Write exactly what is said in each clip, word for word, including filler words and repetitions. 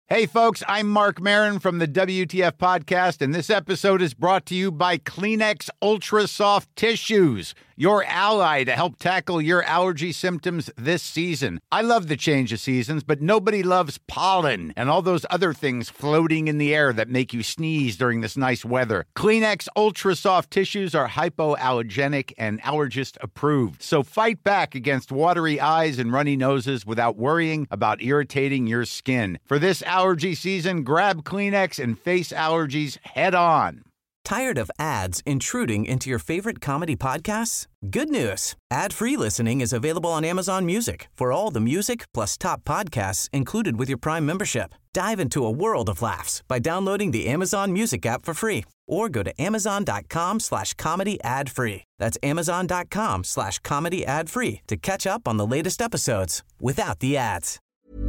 Hey, folks, I'm Mark Maron from the W T F Podcast, and this episode is brought to you by Kleenex Ultra Soft Tissues, your ally to help tackle your allergy symptoms this season. I love the change of seasons, but nobody loves pollen and all those other things floating in the air that make you sneeze during this nice weather. Kleenex Ultra Soft Tissues are hypoallergenic and allergist approved, so fight back against watery eyes and runny noses without worrying about irritating your skin. For this allergy season, grab Kleenex and face allergies head on. Tired of ads intruding into your favorite comedy podcasts? Good news. Ad-free listening is available on Amazon Music for all the music plus top podcasts included with your Prime membership. Dive into a world of laughs by downloading the Amazon Music app for free or go to amazon.com slash comedy ad free. That's amazon.com slash comedy ad free to catch up on the latest episodes without the ads.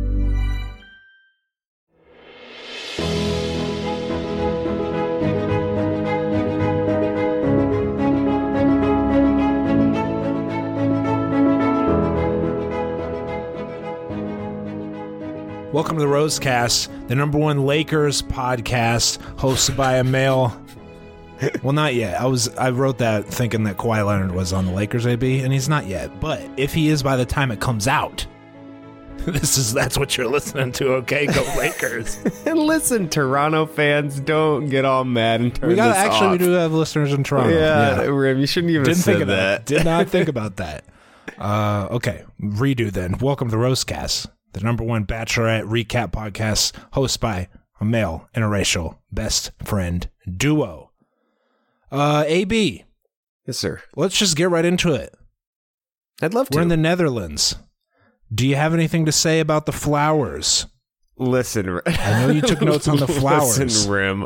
Welcome to the Rosecast, the number one Lakers podcast, hosted by a male. Well, not yet. I was I wrote that thinking that Kawhi Leonard was on the Lakers, A B, and he's not yet. But if he is by the time it comes out, this is that's what you're listening to. Okay, go Lakers! And listen, Toronto fans, don't get all mad and turn we got this actually off. We do have listeners in Toronto. Yeah, yeah. Rim, you shouldn't even Didn't have said think of that. that. Did not think about that. Uh, okay, redo then. Welcome to the Rosecast, the number one Bachelorette recap podcast, hosted by a male interracial best friend duo. Uh, A B. Yes, sir. Let's just get right into it. I'd love to. We're in the Netherlands. Do you have anything to say about the flowers? Listen, I know you took notes on the flowers. Listen, Rim.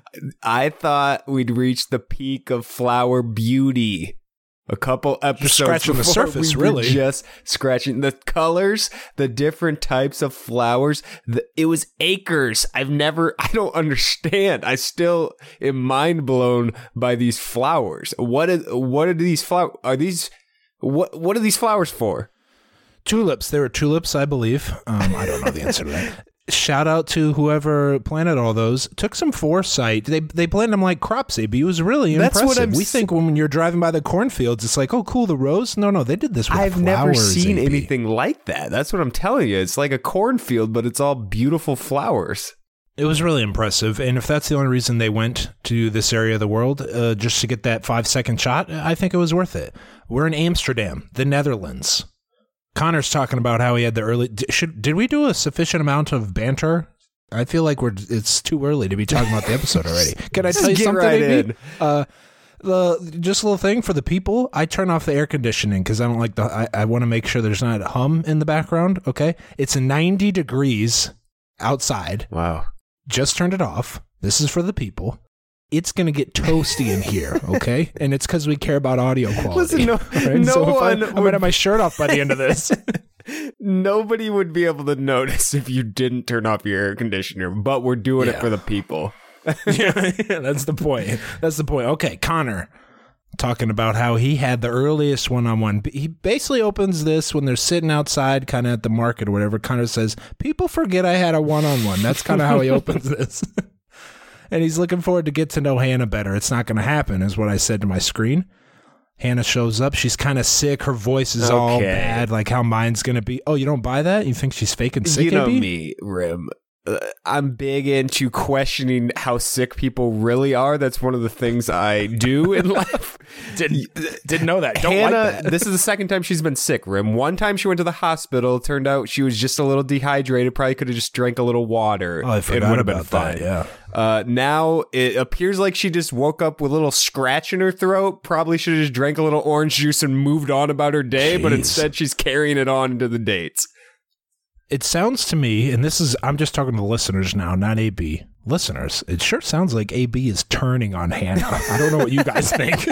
I thought we'd reach the peak of flower beauty a couple episodes You're scratching the before surface, we were really. Just scratching the colors, the different types of flowers. The, it was acres. I've never, I don't understand. I still am mind blown by these flowers. What is, what are these flowers? Are these, what, what are these flowers for? Tulips. They were tulips, I believe. Um, I don't know the answer to that. Shout out to whoever planted all those. Took some foresight. They they planted them like crops, A B. It was really That's impressive. what I'm we s- think when you're driving by the cornfields, it's like, oh, cool, the rose. No, no, they did this with I've flowers, never seen A B. anything like that. That's what I'm telling you. It's like a cornfield, but it's all beautiful flowers. It was really impressive. And if that's the only reason they went to this area of the world, uh, just to get that five-second shot, I think it was worth it. We're in Amsterdam, the Netherlands. Connor's talking about how he had the early... Should, did we do a sufficient amount of banter? I feel like we're it's too early to be talking about the episode already. Can I Just tell you get something, right A B? in. Uh, the just a little thing for the people. I turn off the air conditioning because I don't like the. I, I want to make sure there's not a hum in the background. Okay, it's ninety degrees outside. Wow. Just turned it off. This is for the people. It's gonna get toasty in here, okay? And it's because we care about audio quality. Listen, no, right? no so if one I, I'm would- gonna have my shirt off by the end of this. Nobody would be able to notice if you didn't turn off your air conditioner, but we're doing Yeah. it for the people. yeah, yeah, that's the point. That's the point. Okay, Connor talking about how he had the earliest one-on-one. He basically opens this when they're sitting outside, kind of at the market or whatever. Connor says, "People forget I had a one-on-one." That's kind of how he opens this. And he's looking forward to get to know Hannah better. It's not going to happen, is what I said to my screen. Hannah shows up. She's kind of sick. Her voice is all Okay. bad, like how mine's going to be. Oh, you don't buy that? You think she's faking sick, You know A B? me, Rim. Uh, I'm big into questioning how sick people really are. That's one of the things I do in life. Didn't, didn't know that. Don't Hannah, like that. this is the second time she's been sick, Rim. One time she went to the hospital. Turned out she was just a little dehydrated. Probably could have just drank a little water. Oh, I It forgot would have been about fine. that, yeah. Uh, now it appears like she just woke up with a little scratch in her throat. Probably should have just drank a little orange juice and moved on about her day, but Jeez. instead she's carrying it on into the dates. It sounds to me, and this is, I'm just talking to the listeners now, not A B. Listeners, it sure sounds like A B is turning on Hannah. I don't know what you guys think.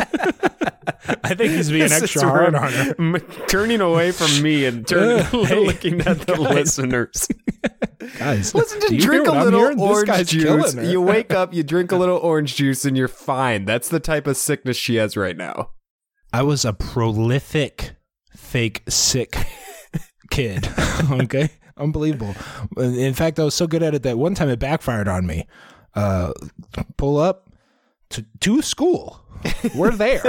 I think he's being This extra is hard where on her. I'm turning away from me and turning, Uh, hey, looking at the guys. listeners. Guys, Listen, do just you drink hear a what I'm little hearing? This orange guy's juice. killing her. You wake up, you drink a little orange juice, and you're fine. That's the type of sickness she has right now. I was a prolific, fake, sick kid. Okay? Unbelievable. In fact, I was so good at it that one time it backfired on me. Uh, pull up to, to school. We're there.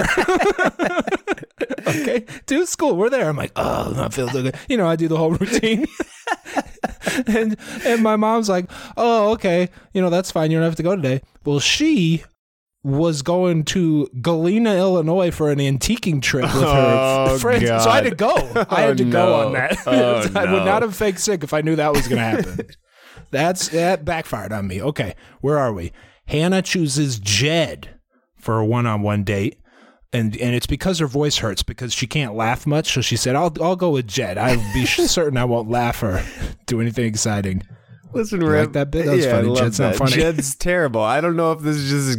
Okay, to school. We're there. I'm like, oh, I feel so good. You know, I do the whole routine. and and my mom's like, oh, okay. You know, that's fine. You don't have to go today. Well, she was going to Galena, Illinois for an antiquing trip with her Oh, friends. God. So I had to go. I had to Oh, go no. on that. Oh, I would no. not have faked sick if I knew that was going to happen. That's that backfired on me. Okay, where are we? Hannah chooses Jed for a one-on-one date. And and it's because her voice hurts because she can't laugh much. So she said, I'll I'll go with Jed. I'll be certain I won't laugh or do anything exciting. Listen, You Rip. like that bit? That was yeah, I funny. love Jed's not that. funny. Jed's terrible. I don't know if this is just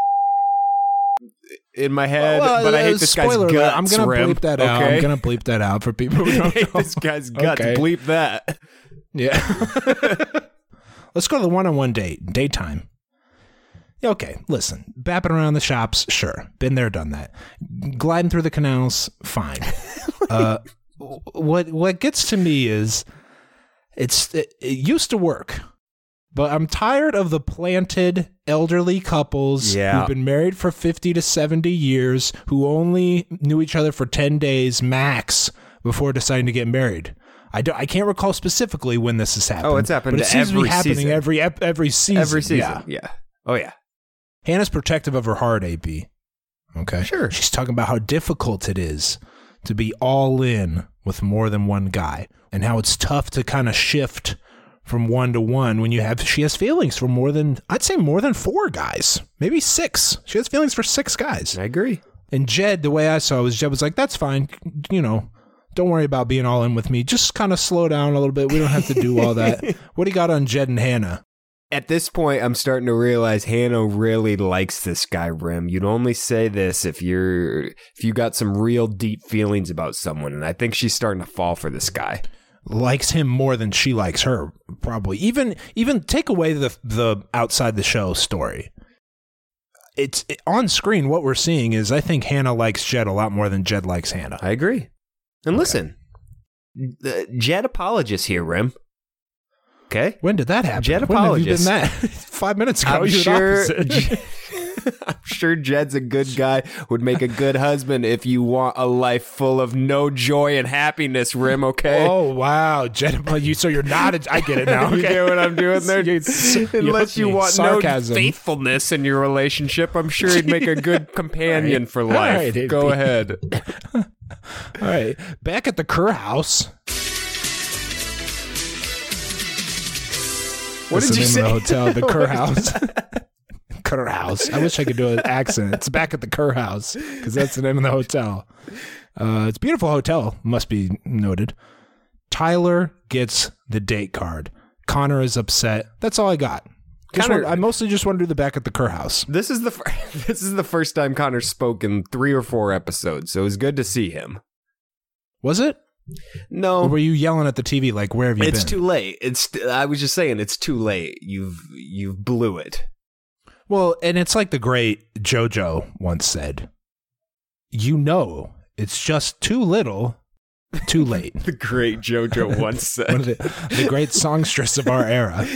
in my head, Well, but I uh, hate this guy's spoiler alert, guts. I'm gonna Rip, bleep that out. okay? I'm gonna bleep that out for people who I don't hate know. this guy's guts. Okay. Bleep that. Yeah. Let's go to the one-on-one date. Daytime. Okay, listen. Bapping around the shops, sure. Been there, done that. Gliding through the canals, fine. uh, what what gets to me is it's it, it used to work, but I'm tired of the planted elderly couples Yeah. who've been married for fifty to seventy years who only knew each other for ten days max before deciding to get married. I, do, I can't recall specifically when this has happened. Oh, it's happened but it to seems to every be happening season. every ep- every season. Every season. Yeah. Yeah. Oh, yeah. Hannah's protective of her heart, A B. Okay. Sure. She's talking about how difficult it is to be all in with more than one guy and how it's tough to kind of shift from one to one when you have, she has feelings for more than, I'd say more than four guys, maybe six. She has feelings for six guys. I agree. And Jed, the way I saw it was Jed was like, that's fine. You know, don't worry about being all in with me. Just kind of slow down a little bit. We don't have to do all that. What do you got on Jed and Hannah? At this point, I'm starting to realize Hannah really likes this guy, Rim. You'd only say this if you're if you got some real deep feelings about someone, and I think she's starting to fall for this guy. Likes him more than she likes her, probably. Even even take away the the outside the show story. It's it, on screen. What we're seeing is I think Hannah likes Jed a lot more than Jed likes Hannah. I agree. And listen, the Jed apologist here, Rim. Okay. When did that happen? Jed When have you been apologist. that? Five minutes ago. I'm you were sure. opposite. I'm sure Jed's a good guy. Would make a good husband if you want a life full of no joy and happiness, Rim. Okay. Oh wow, Jed. You so you're not. A, I get it now. You Okay. get what I'm doing there? You- Unless you me. want Sarcasm. no faithfulness in your relationship, I'm sure he'd make a good companion All for All life. right, it'd Go be- ahead. All right, back at the Kerr house. What That's did you the say? name of the hotel, the Kerr house. Kerr house. I wish I could do an accent. It's back at the Kerr house because that's the name of the hotel. Uh, it's a beautiful hotel, must be noted. Tyler gets the date card. Connor is upset. That's all I got. Just Connor- want- I mostly just want to do the back at the Kerr house. This is the fir- this is the first time Connor spoke in three or four episodes, so it was good to see him. Was it? No, Or were you yelling at the T V like, where have you it's been? too late. It's I was just saying it's too late. You've you've blew it. Well, and it's like the great JoJo once said, you know, it's just too little, too late. The great JoJo once One said. of the, the great songstress of our era.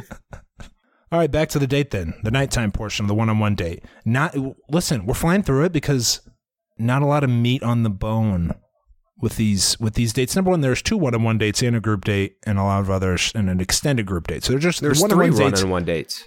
All right, back to the date then. The nighttime portion of the one-on-one date. Not listen, we're flying through it because not a lot of meat on the bone with these with these dates. Number one, there's two one-on-one dates and a group date, and a lot of others, and an extended group date. So they're just There's the three one-on-one dates. one-on-one dates.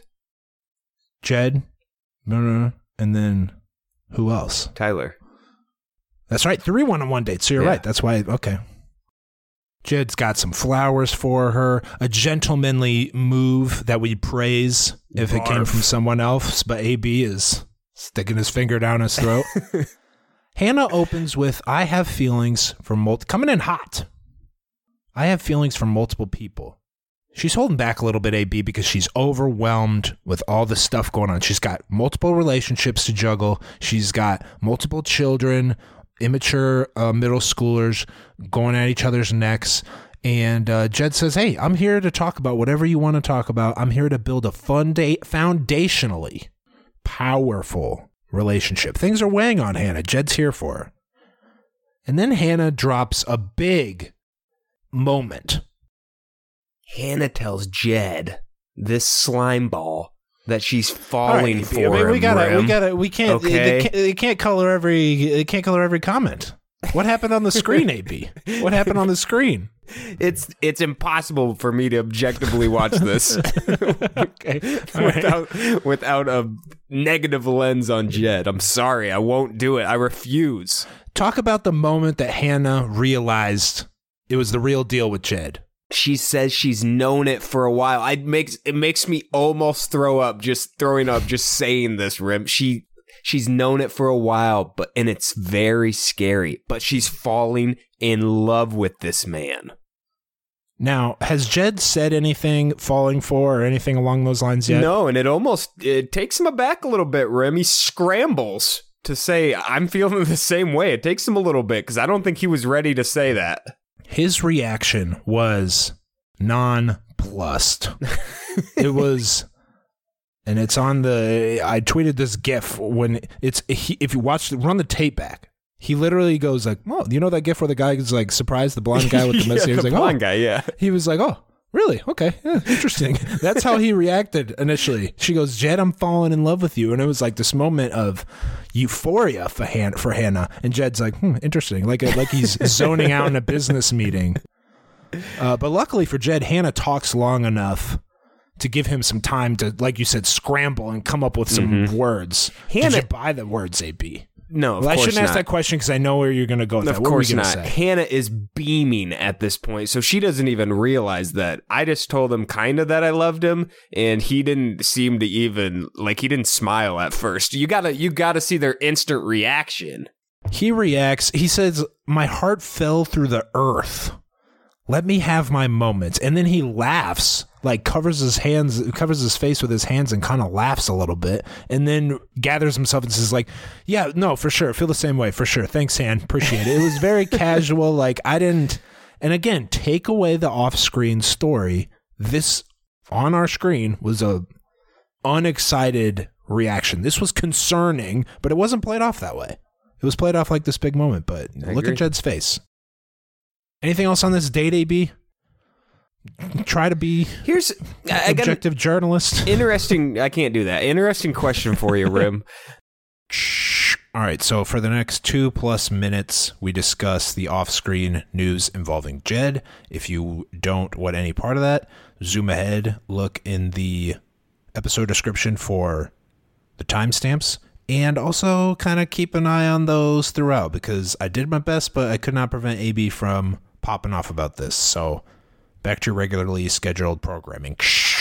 Jed, and then who else? Tyler. That's right, three one-on-one dates. So you're Yeah. right. That's why. Okay. Jed's got some flowers for her, a gentlemanly move that we praise if it came Barf. from someone else, but A B is sticking his finger down his throat. Hannah opens with, I have feelings for multiple, coming in hot. I have feelings for multiple people. She's holding back a little bit, A B, because she's overwhelmed with all the stuff going on. She's got multiple relationships to juggle. She's got multiple children, immature uh, middle schoolers going at each other's necks. And uh, Jed says, hey, I'm here to talk about whatever you want to talk about. I'm here to build a fun day, foundationally powerful relationship. Things are weighing on Hannah. Jed's here for her. And then Hannah drops a big moment. Hannah tells Jed, this slime ball, that she's falling right, for I mean, him. we gotta, Rim. we gotta, we can't, Okay. they, can't, they can't color every, they can't color every comment. What happened on the screen, A B? What happened on the screen? It's it's impossible for me to objectively watch this Okay, without right. without a negative lens on Jed. I'm sorry, I won't do it. I refuse. Talk about the moment that Hannah realized it was the real deal with Jed. She says she's known it for a while. I makes it makes me almost throw up just throwing up just saying this, Rim. She she's known it for a while, but and it's very scary. But she's falling in love with this man. Now, has Jed said anything falling for or anything along those lines yet? No, and it almost it takes him aback a little bit, Rim. He scrambles to say, I'm feeling the same way. It takes him a little bit because I don't think he was ready to say that. His reaction was nonplussed. It was, and it's on the, I tweeted this GIF when it's, he, if you watch, run the tape back. He literally goes like, oh, you know that GIF where the guy is like surprised, the blonde guy with the yeah, message? He was the like, blonde oh. guy, yeah. He was like, oh, really? Okay, yeah, interesting. That's how he reacted initially. She goes, Jed, I'm falling in love with you. And it was like this moment of euphoria for, Han- for Hannah. And Jed's like, hmm, interesting. Like, like he's zoning out in a business meeting. Uh, but luckily for Jed, Hannah talks long enough to give him some time to, like you said, scramble and come up with some mm-hmm. words. Hannah- Did you buy the words, A B? No, of well, I course shouldn't not. ask that question because I know where you're going to go with of that. What course were you not. gonna say? Hannah is beaming at this point, so she doesn't even realize that. I just told him kind of that I loved him, and he didn't seem to even, like, he didn't smile at first. You gotta, you gotta see their instant reaction. He reacts, he says, my heart fell through the earth. Let me have my moments. And then he laughs, like covers his hands, covers his face with his hands and kind of laughs a little bit. And then gathers himself and says like, yeah, no, for sure. Feel the same way. For sure. Thanks, Han. Appreciate it. It was very casual. Like I didn't, and again, take away the off-screen story. This on our screen was a unexcited reaction. This was concerning, but it wasn't played off that way. It was played off like this big moment, but I look agree. at Jed's face. Anything else on this date, A B? Try to be Here's I, I got objective an journalist. interesting. I can't do that. Interesting question for you, Rim. All right, so for the next two plus minutes, we discuss the off-screen news involving Jed. If you don't want any part of that, zoom ahead, look in the episode description for the timestamps. And also kind of keep an eye on those throughout because I did my best, but I could not prevent A B from popping off about this. So back to your regularly scheduled programming.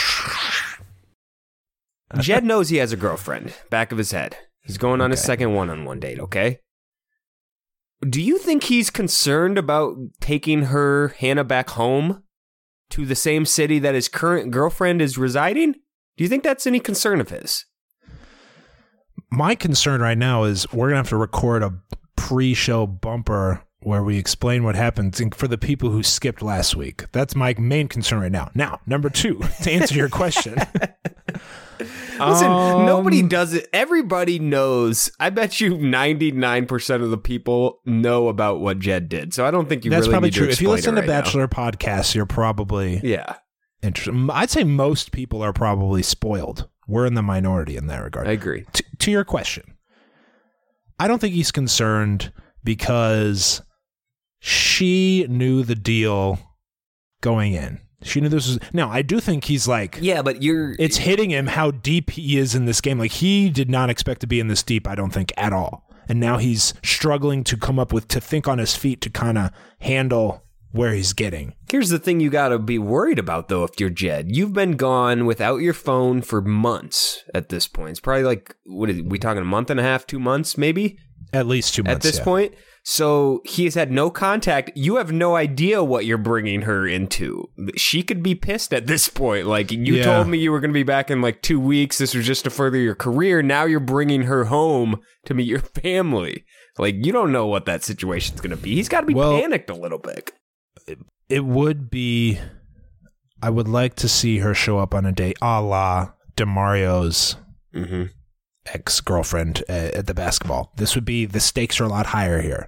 Jed knows he has a girlfriend, back of his head. He's going on Okay. his second one-on-one date, okay? Do you think he's concerned about taking her, Hannah, back home to the same city that his current girlfriend is residing? Do you think that's any concern of his? My concern right now is we're going to have to record a pre-show bumper where we explain what happened for the people who skipped last week. That's my main concern right now. Now, number two, to answer your question. Listen, Um, nobody does it. Everybody knows. I bet you ninety-nine percent of the people know about what Jed did. So I don't think you That's really probably need true. to If you explain listen it to right now. Bachelor podcasts, you're probably Yeah, interested. I'd say most people are probably spoiled. We're in the minority in that regard. I agree. T- to your question, I don't think he's concerned because she knew the deal going in. She knew this was... Now, I do think he's like... Yeah, but you're... It's hitting him how deep he is in this game. Like, he did not expect to be in this deep, I don't think, at all. And now he's struggling to come up with... to think on his feet to kind of handle where he's getting. Here's the thing you got to be worried about, though, if you're Jed. You've been gone without your phone for months at this point. It's probably like, what is we talking, a month and a half, two months, maybe? At least two months, At this yeah. point. So he has had no contact. You have no idea what you're bringing her into. She could be pissed at this point. Like, you Yeah. told me you were going to be back in like two weeks. This was just to further your career. Now you're bringing her home to meet your family. Like, you don't know what that situation's going to be. He's got to be Well, panicked a little bit. It would be... I would like to see her show up on a date a la DeMario's Mm-hmm. ex-girlfriend uh, at the basketball. This would be... The stakes are a lot higher here.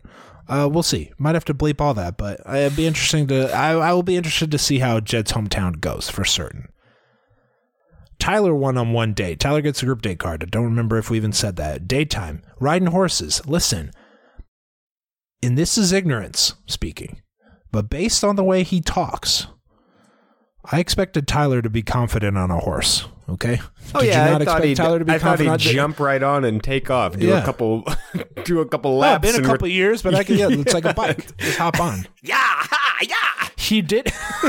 Uh, we'll see. Might have to bleep all that, but it'd be interesting to. I, I will be interested to see how Jed's hometown goes for certain. Tyler won on one date. Tyler gets a group date card. I don't remember if we even said that. Daytime. Riding horses. Listen. And this is ignorance speaking, but based on the way he talks, I expected Tyler to be confident on a horse. Okay. Oh Did yeah, you not I thought expect he'd, Tyler to be I thought confident? he'd jump right on and take off, do Yeah. a couple, do a couple Oh, laps. been a and couple re- years, but I can. Yeah, it's like a bike. Just hop on. yeah, ha, yeah. He did.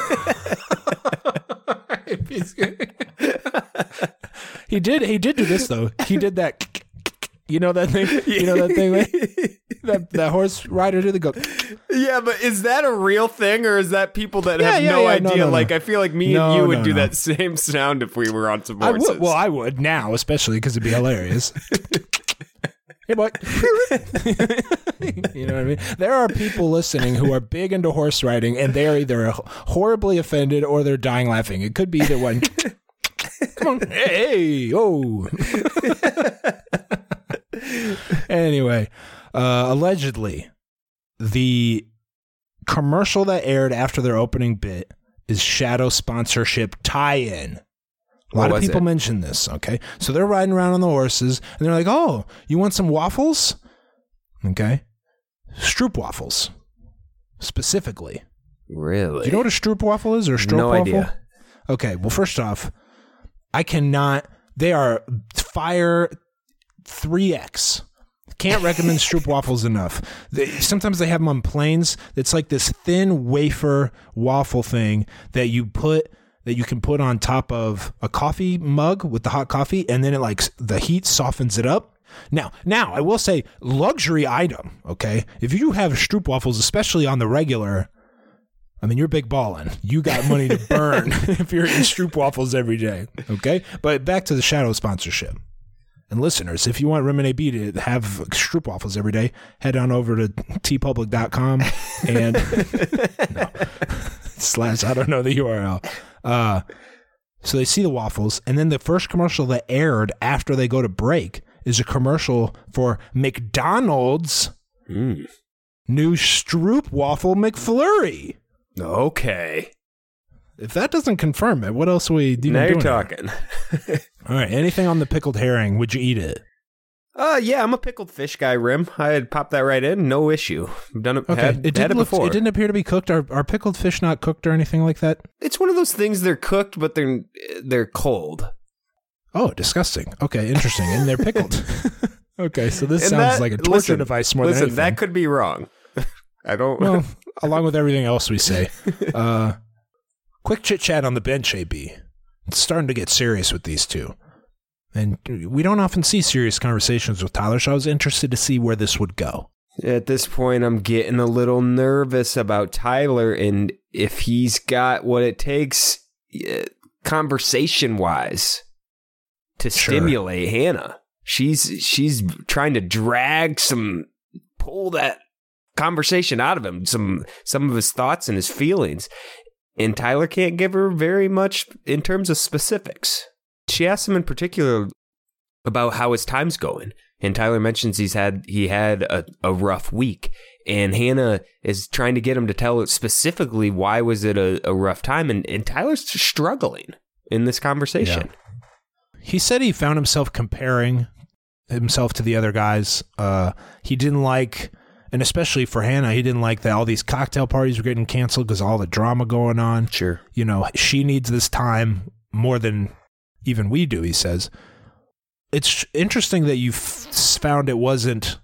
he did. He did do this though. He did that. You know that thing. You know that thing. Right? That that horse rider did the go. Yeah, but is that a real thing, or is that people that Yeah, have yeah, no yeah, idea? no, no, no. Like, I feel like me No, and you would no, do no. that same sound if we were on some I horses. would. Well, I would now, especially because it'd be hilarious. Hey, boy. You know what I mean? There are people listening who are big into horse riding, and they are either horribly offended or they're dying laughing. It could be either one. Come on. Hey, oh. Anyway, uh, allegedly, the commercial that aired after their opening bit is shadow sponsorship tie-in. A lot What of was people it? mention this, okay? So they're riding around on the horses, and they're like, oh, you want some waffles? Okay. Stroop waffles, specifically. Really? Do you know what a Stroop waffle is, or a Stroop No waffle? idea. Okay, well, first off, I cannot. They are fire three X. Can't recommend Stroop waffles enough. They, sometimes they have them on planes. It's like this thin wafer waffle thing that you put that you can put on top of a coffee mug with the hot coffee, and then it like the heat softens it up. Now, now I will say luxury item. Okay, if you have Stroop waffles, especially on the regular. I mean, you're big ballin'. You got money to burn if you're eating Stroop waffles every day. Okay? But back to the shadow sponsorship. And listeners, if you want Remini B to have Stroop waffles every day, head on over to t public dot com and no, slash, I don't know the U R L. Uh, so they see the waffles, and then the first commercial that aired after they go to break is a commercial for McDonald's Mm. new Stroop waffle McFlurry. Okay. If that doesn't confirm it, what else are we even Now you're doing here? talking. All right. Anything on the pickled herring? Would you eat it? Uh, yeah, I'm a pickled fish guy, Rim. I'd pop that right in. No issue. I've done it, Okay. had, it had didn't it look. before. It didn't appear to be cooked. Are, are pickled fish not cooked or anything like that? It's one of those things they're cooked, but they're they're cold. Oh, disgusting. Okay, interesting. And they're pickled. Okay, so this And sounds that- like a torture listen, device more Listen, than anything. that could be wrong. I don't. Well, along with everything else we say. Uh, quick chit chat on the bench, A B. It's starting to get serious with these two. And we don't often see serious conversations with Tyler, so I was interested to see where this would go. At this point, I'm getting a little nervous about Tyler and if he's got what it takes, uh, conversation-wise, to Sure. stimulate Hannah. She's she's trying to drag some, pull that conversation out of him, some some of his thoughts and his feelings, and Tyler can't give her very much in terms of specifics. She asks him in particular about how his time's going. And Tyler mentions he's had he had a, a rough week, and Hannah is trying to get him to tell it specifically why was it a, a rough time, and, and Tyler's struggling in this conversation. Yeah. He said he found himself comparing himself to the other guys. Uh, he didn't like, and especially for Hannah, he didn't like that all these cocktail parties were getting canceled because all the drama going on. Sure. You know, she needs this time more than even we do, he says. It's interesting that you f- found it wasn't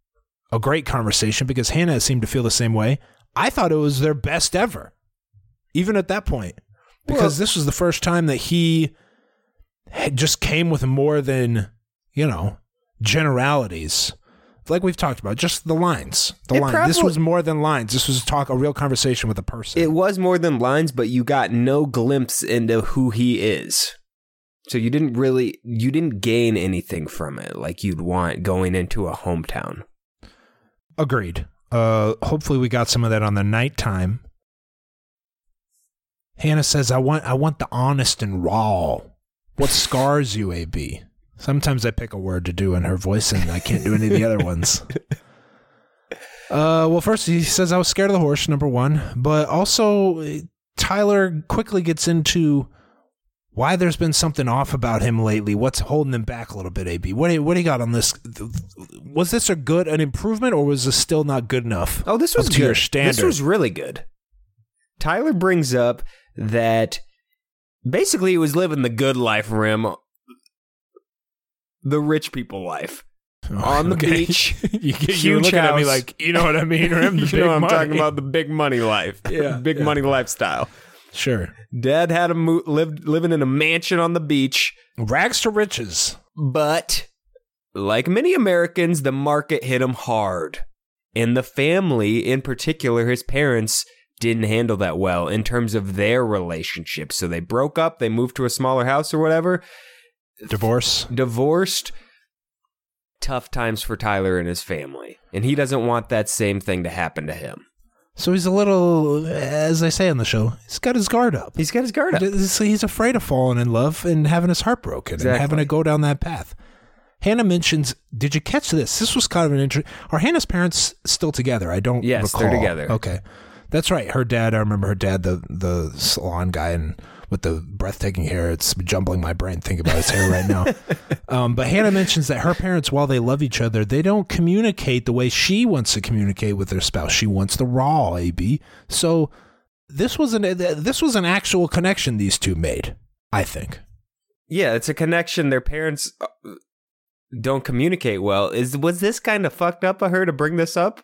a great conversation because Hannah seemed to feel the same way. I thought it was their best ever, even at that point, because Well- this was the first time that he had just came with more than, you know, generalities. Like we've talked about, just the lines. The It line. This probably- was more than lines. This was talk, a real conversation with a person. It was more than lines, but you got no glimpse into who he is. So you didn't really, you didn't gain anything from it like you'd want going into a hometown. Agreed. Uh, hopefully we got some of that on the nighttime. Hannah says, I want I want the honest and raw. What scars you, A B? Sometimes I pick a word to do in her voice and I can't do any of the other ones. Uh, well, first he says I was scared of the horse, number one, but also Tyler quickly gets into why there's been something off about him lately. What's holding him back a little bit, A B? What do you, what do you got on this? Was this a good, an improvement, or was this still not good enough? Oh, this was up to good. your standard? This was really good. Tyler brings up that basically he was living the good life, Rim, the rich people life. Oh, on the okay. beach, you, you huge were looking house. at me like, you know what I mean? Rim, the you big know, I'm money. talking about the big money life, Yeah, big yeah. money lifestyle. Sure. Dad had him mo- lived living in a mansion on the beach, Rags to riches. but like many Americans, the market hit him hard, and the family, in particular, his parents, didn't handle that well in terms of their relationship. So they broke up. They moved to a smaller house or whatever. Divorce. Divorced. Tough times for Tyler and his family, and he doesn't want that same thing to happen to him. So he's a little, as I say on the show, he's got his guard up. He's got his guard up. He's afraid of falling in love and having his heart broken Exactly. and having to go down that path. Hannah mentions, did you catch this? This was kind of an interesting. Are Hannah's parents still together? I don't Yes, recall. they're together. Okay. That's right. Her dad, I remember her dad, the, the salon guy and with the breathtaking hair. It's jumbling my brain thinking about his hair right now. Um, but Hannah mentions that her parents, while they love each other, they don't communicate the way she wants to communicate with their spouse. She wants the raw, A B. So this was an this was an actual connection these two made, I think. Yeah, it's a connection. Their parents uh, don't communicate well. Is was this kind of fucked up of her to bring this up?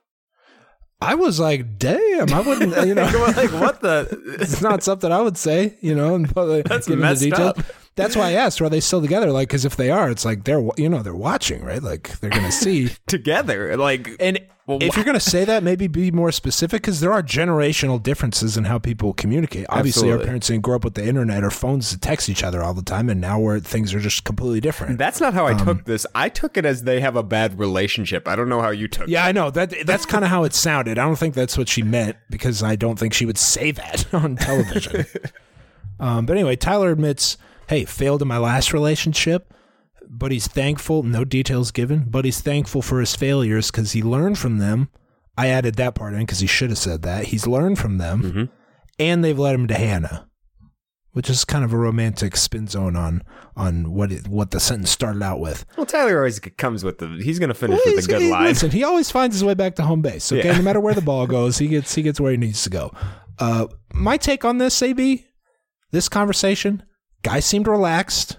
I was like, damn, I wouldn't, you know. Like, what the? It's not something I would say, you know. And like, That's give them messed the details. up. That's why I asked, are they still together? Like, because if they are, it's like they're, you know, they're watching, right? Like they're going to see. Together, like, And well, if wh- you're going to say that, maybe be more specific, because there are generational differences in how people communicate. Obviously, Absolutely. our parents didn't grow up with the internet or phones to text each other all the time, and now where things are just completely different. that's not how I Um, took this. I took it as they have a bad relationship. I don't know how you took it. Yeah, I know that. That's kind of how it sounded. I don't think that's what she meant, because I don't think she would say that on television. um, but anyway, Tyler admits, "Hey, failed in my last relationship," but he's thankful. No details given, but he's thankful for his failures because he learned from them. I added that part in because he should have said that. He's learned from them, Mm-hmm. and they've led him to Hannah, which is kind of a romantic spin zone on on what it, what the sentence started out with. Well, Tyler always comes with the. He's going to finish Well, with he's- a good he- line. Listen, he always finds his way back to home base. Okay, Yeah. no matter where the ball goes, he gets he gets where he needs to go. Uh, my take on this, A B, this conversation, guy seemed relaxed.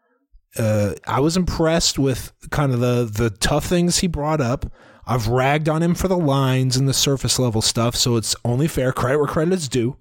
Uh, I was impressed with kind of the the tough things he brought up. I've ragged on him for the lines and the surface level stuff, so it's only fair. Credit where credit is due.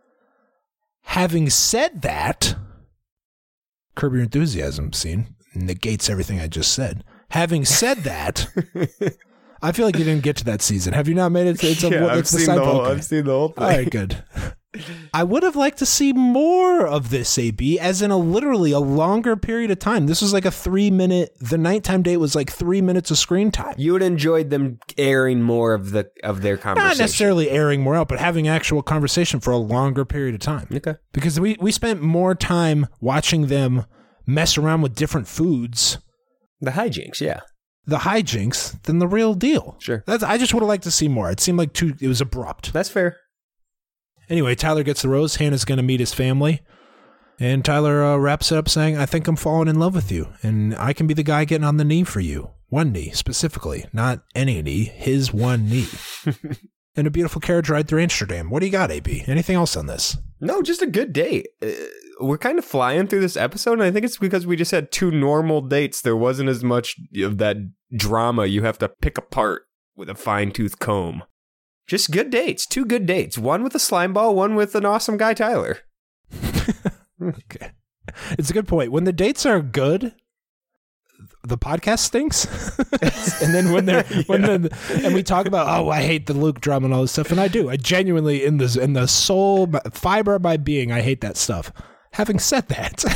Having said that, Curb Your Enthusiasm scene negates everything I just said. Having said that, I feel like you didn't get to that season. Have you not made it? To, it's a, yeah, I've it's the seen side the whole. okay. I've seen the whole thing. All right, good. I would have liked to see more of this, A B, as in a literally a longer period of time. This was like a three minute, the nighttime date was like three minutes of screen time. You would enjoyed them airing more of the of their conversation. Not necessarily airing more out, but having actual conversation for a longer period of time. Okay. Because we, we spent more time watching them mess around with different foods, The hijinks, yeah. the hijinks, than the real deal. Sure. That's, I just would have liked to see more. It seemed like too, it was abrupt. That's fair. Anyway, Tyler gets the rose. Hannah's going to meet his family. And Tyler uh, wraps it up saying, I think I'm falling in love with you. And I can be the guy getting on the knee for you. One knee, specifically. Not any knee. His one knee. And a beautiful carriage ride through Amsterdam. What do you got, A B? Anything else on this? No, just a good date. Uh, we're kind of flying through this episode, and I think it's because we just had two normal dates. There wasn't as much of that drama you have to pick apart with a fine-tooth comb. Just good dates. Two good dates. One with a slime ball, one with an awesome guy, Tyler. Okay. It's a good point. When the dates are good, the podcast stinks. And then when they're when the and we talk about, oh, I hate the Luke drama and all this stuff, and I do. I genuinely, in the in the soul fiber of my being, I hate that stuff. Having said that,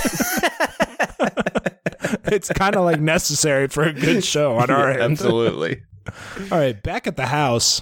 it's kind of like necessary for a good show on our Yeah, end. absolutely. All right, back at the house.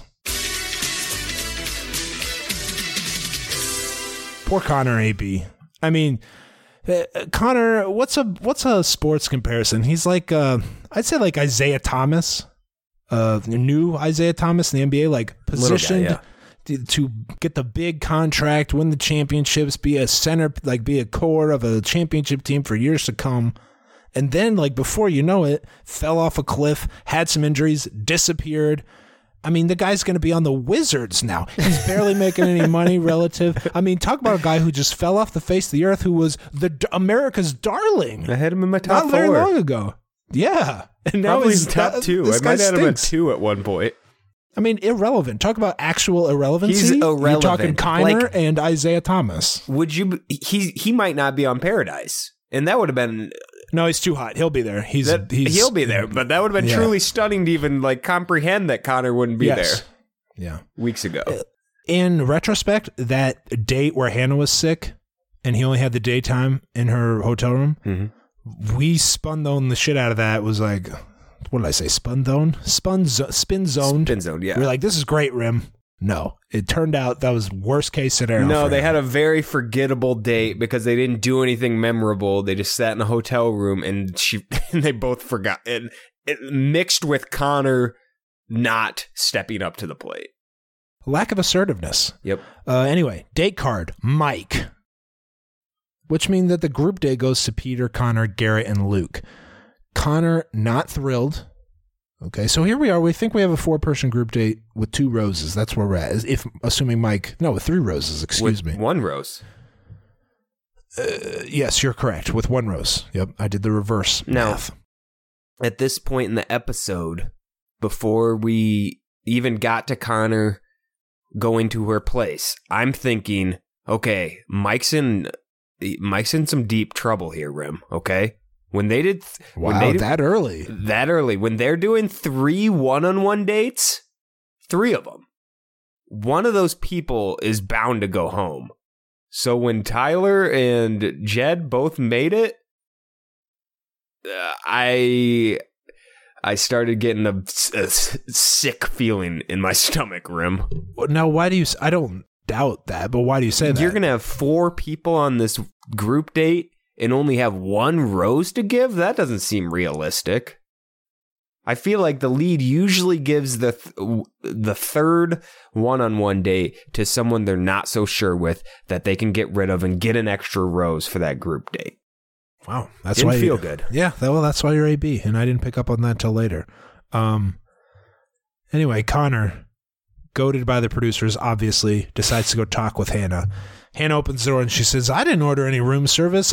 Poor Connor, A B. I mean, uh, Connor, what's a what's a sports comparison? He's like, uh, I'd say like Isaiah Thomas uh, new Isaiah Thomas in the N B A, like positioned guy, yeah. to, to get the big contract, win the championships, be a center, like be a core of a championship team for years to come. And then, like, before you know it, fell off a cliff, had some injuries, disappeared. I mean, the guy's going to be on the Wizards now. He's barely making any money relative. I mean, talk about a guy who just fell off the face of the earth, who was the America's darling. I had him in my top Not four. very long ago. Yeah. And now Probably he's top that, two. This I guy might have him at stinks. two at one point. I mean, irrelevant. Talk about actual irrelevancy. He's irrelevant. You're talking Kiner Like- and Isaiah Thomas. Would you? He he might not be on Paradise, and that would have been. No, he's too hot. He'll be there. He's, That, he's he'll be there, but that would have been Yeah. truly stunning to even like comprehend that Connor wouldn't be yes. there Yeah. weeks ago. In retrospect, that date where Hannah was sick and he only had the daytime in her hotel room, Mm-hmm. we spun zone the shit out of that. It was like, what did I say? Spun zone? Spun zo- spin zoned. Spin zone, yeah. We're like, this is great, Rim. No, it turned out that was worst case scenario. No, for they him. had a very forgettable date because they didn't do anything memorable. They just sat in a hotel room and she and they both forgot. And it mixed with Connor not stepping up to the plate. lack of assertiveness. Yep. Uh, anyway, date card, Mike. Which means that the group day goes to Peter, Connor, Garrett, and Luke. Connor, not thrilled. Okay, so here we are. We think we have a four-person group date with two roses. That's where we're at. If assuming Mike, no, with three roses. Excuse With me. one rose. Uh, yes, you're correct. With one rose. Yep, I did the reverse Now, math. at this point in the episode, before we even got to Connor going to her place, I'm thinking, okay, Mike's in Mike's in some deep trouble here, Rim. Okay, when they did, th- when Wow, they did, that early. that early, when they're doing three one-on-one dates, three of them, one of those people is bound to go home. So when Tyler and Jed both made it, uh, I I started getting a, a sick feeling in my stomach, Rim. Now, why do you? s- I don't doubt that, but why do you say that? You're gonna have four people on this group date and only have one rose to give? That doesn't seem realistic. I feel like the lead usually gives the th- the third one-on-one date to someone they're not so sure with that they can get rid of and get an extra rose for that group date. Wow, that's Didn't why feel you, good. Yeah, that, well, that's why you're A B, and I didn't pick up on that till later. Um. Anyway, Connor, goaded by the producers, obviously decides to go talk with Hannah. Hannah opens the door and she says, "I didn't order any room service."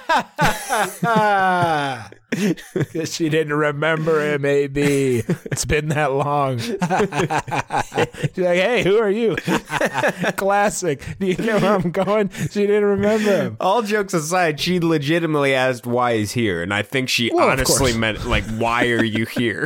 Because she didn't remember him, A B. It's been that long. She's like, "Hey, who are you?" Classic. Do you know where I'm going? She didn't remember him. All jokes aside, she legitimately asked why he's here, and I think she Well, of honestly course. meant, like, why are you here?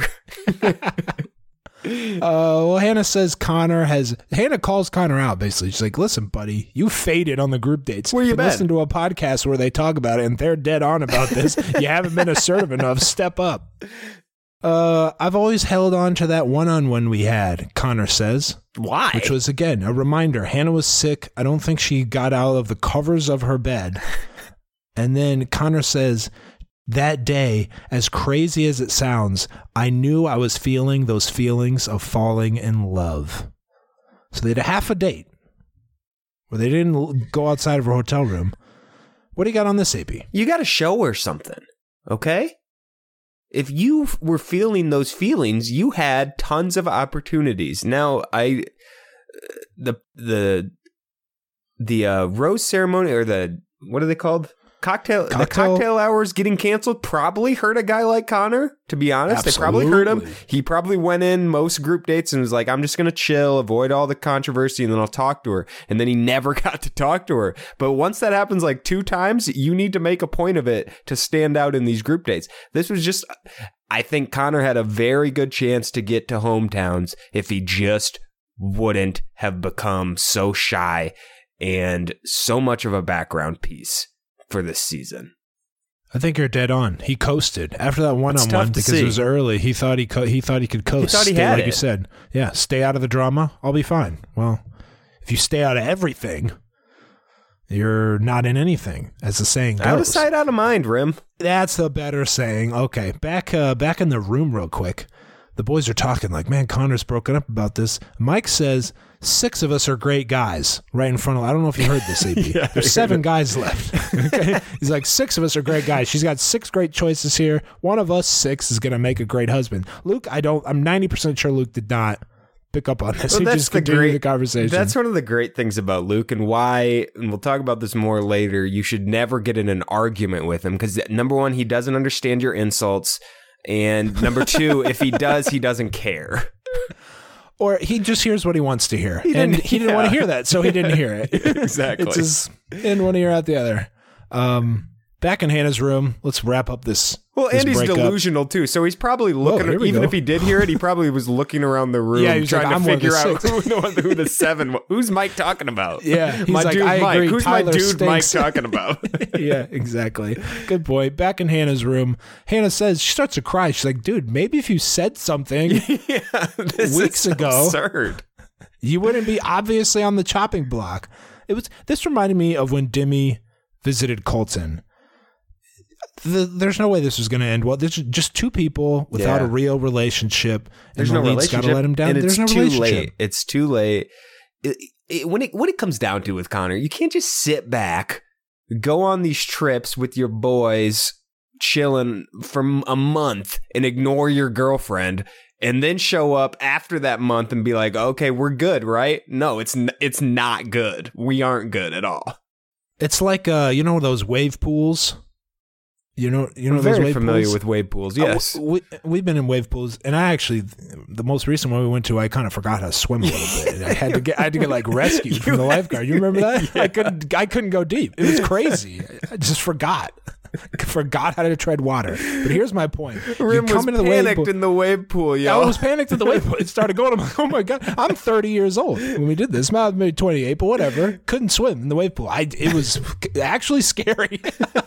Uh, well, Hannah says Connor has. Hannah calls Connor out, basically. She's like, "Listen, buddy, you faded on the group dates. Where you been?" Listen to a podcast where they talk about it, and they're dead on about this. You haven't been assertive enough. Step up." Uh, I've always held on to that one-on-one we had, Connor says. Why? Which was, again, a reminder. Hannah was sick. I don't think she got out of the covers of her bed. And then Connor says, "That day, as crazy as it sounds, I knew I was feeling those feelings of falling in love." So they had a half a date where they didn't l- go outside of her hotel room. What do you got on this, A B? You got to show her something, okay? If you f- were feeling those feelings, you had tons of opportunities. Now, I the the the uh, rose ceremony or the what are they called? Cocktail, the Cocktail- cocktail hours getting canceled probably hurt a guy like Connor, to be honest. They probably hurt him. Absolutely. He probably went in most group dates and was like, I'm just going to chill, avoid all the controversy, and then I'll talk to her. And then he never got to talk to her. But once that happens like two times, you need to make a point of it to stand out in these group dates. This was just, I think Connor had a very good chance to get to hometowns if he just wouldn't have become so shy and so much of a background piece for this season. I think you're dead on. He coasted after that one-on-one tough to because see. it was early. He thought he co- he thought he could coast. thought he stay, had like it. you said. Yeah, stay out of the drama. I'll be fine. Well, if you stay out of everything, you're not in anything, as the saying goes. Out of sight, out of mind, Rim. That's the better saying. Okay, back uh, back in the room real quick. the boys are talking like, man, Connor's broken up about this. Mike says, six of us are great guys right in front of, I don't know if you heard this, A B. yeah, There's seven guys left. Okay? He's like, six of us are great guys. She's got six great choices here. One of us six is going to make a great husband. Luke, I don't, I'm ninety percent sure Luke did not pick up on this. Well, he just continued the, great, the conversation. That's one of the great things about Luke, and why, and we'll talk about this more later, you should never get in an argument with him, because number one, he doesn't understand your insults, and number two, if he does, he doesn't care. Or he just hears what he wants to hear. He and he didn't yeah. want to hear that, so he didn't hear it. Exactly. It's just in one ear, out the other. Um, back in Hannah's room, let's wrap up this. Well, this Andy's breakup. delusional too, so he's probably looking. Whoa, even go. if he did hear it, he probably was looking around the room, yeah, trying like, to figure out who, who the seven. Who's Mike talking about? Yeah, he's my like, dude I Mike. agree. Who's Tyler my dude stinks. Mike talking about? Yeah, exactly. Good boy. Back in Hannah's room, Hannah says she starts to cry. She's like, "Dude, maybe if you said something yeah, this weeks is ago, absurd. You wouldn't be obviously on the chopping block." It was. This reminded me of when Demi visited Colton. The, there's no way this was going to end well. There's just two people without yeah. a real relationship. There's and no Maureen's relationship. Got to let him down. And there's it's no too relationship. late. It's too late. It, it, when it when it comes down to with Connor, you can't just sit back, go on these trips with your boys, chilling for a month, and ignore your girlfriend, and then show up after that month and be like, "Okay, we're good, right?" No, it's n- it's not good. We aren't good at all. It's like uh, you know those wave pools. You know, you know, I'm those very wave familiar pools? with wave pools. Yes, uh, we we've been in wave pools, and I actually, the most recent one we went to, I kind of forgot how to swim a little bit. I had to get, I had to get like rescued from the lifeguard. You remember that? Yeah. I couldn't, I couldn't go deep. It was crazy. I just forgot, forgot how to tread water. But here's my point: Rim was into the panicked wave pool, in the wave pool. Yo. I was panicked in the wave pool. It started going. I'm like, oh my god, I'm thirty years old when we did this. I'm maybe twenty-eight, but whatever. Couldn't swim in the wave pool. I, it was actually scary.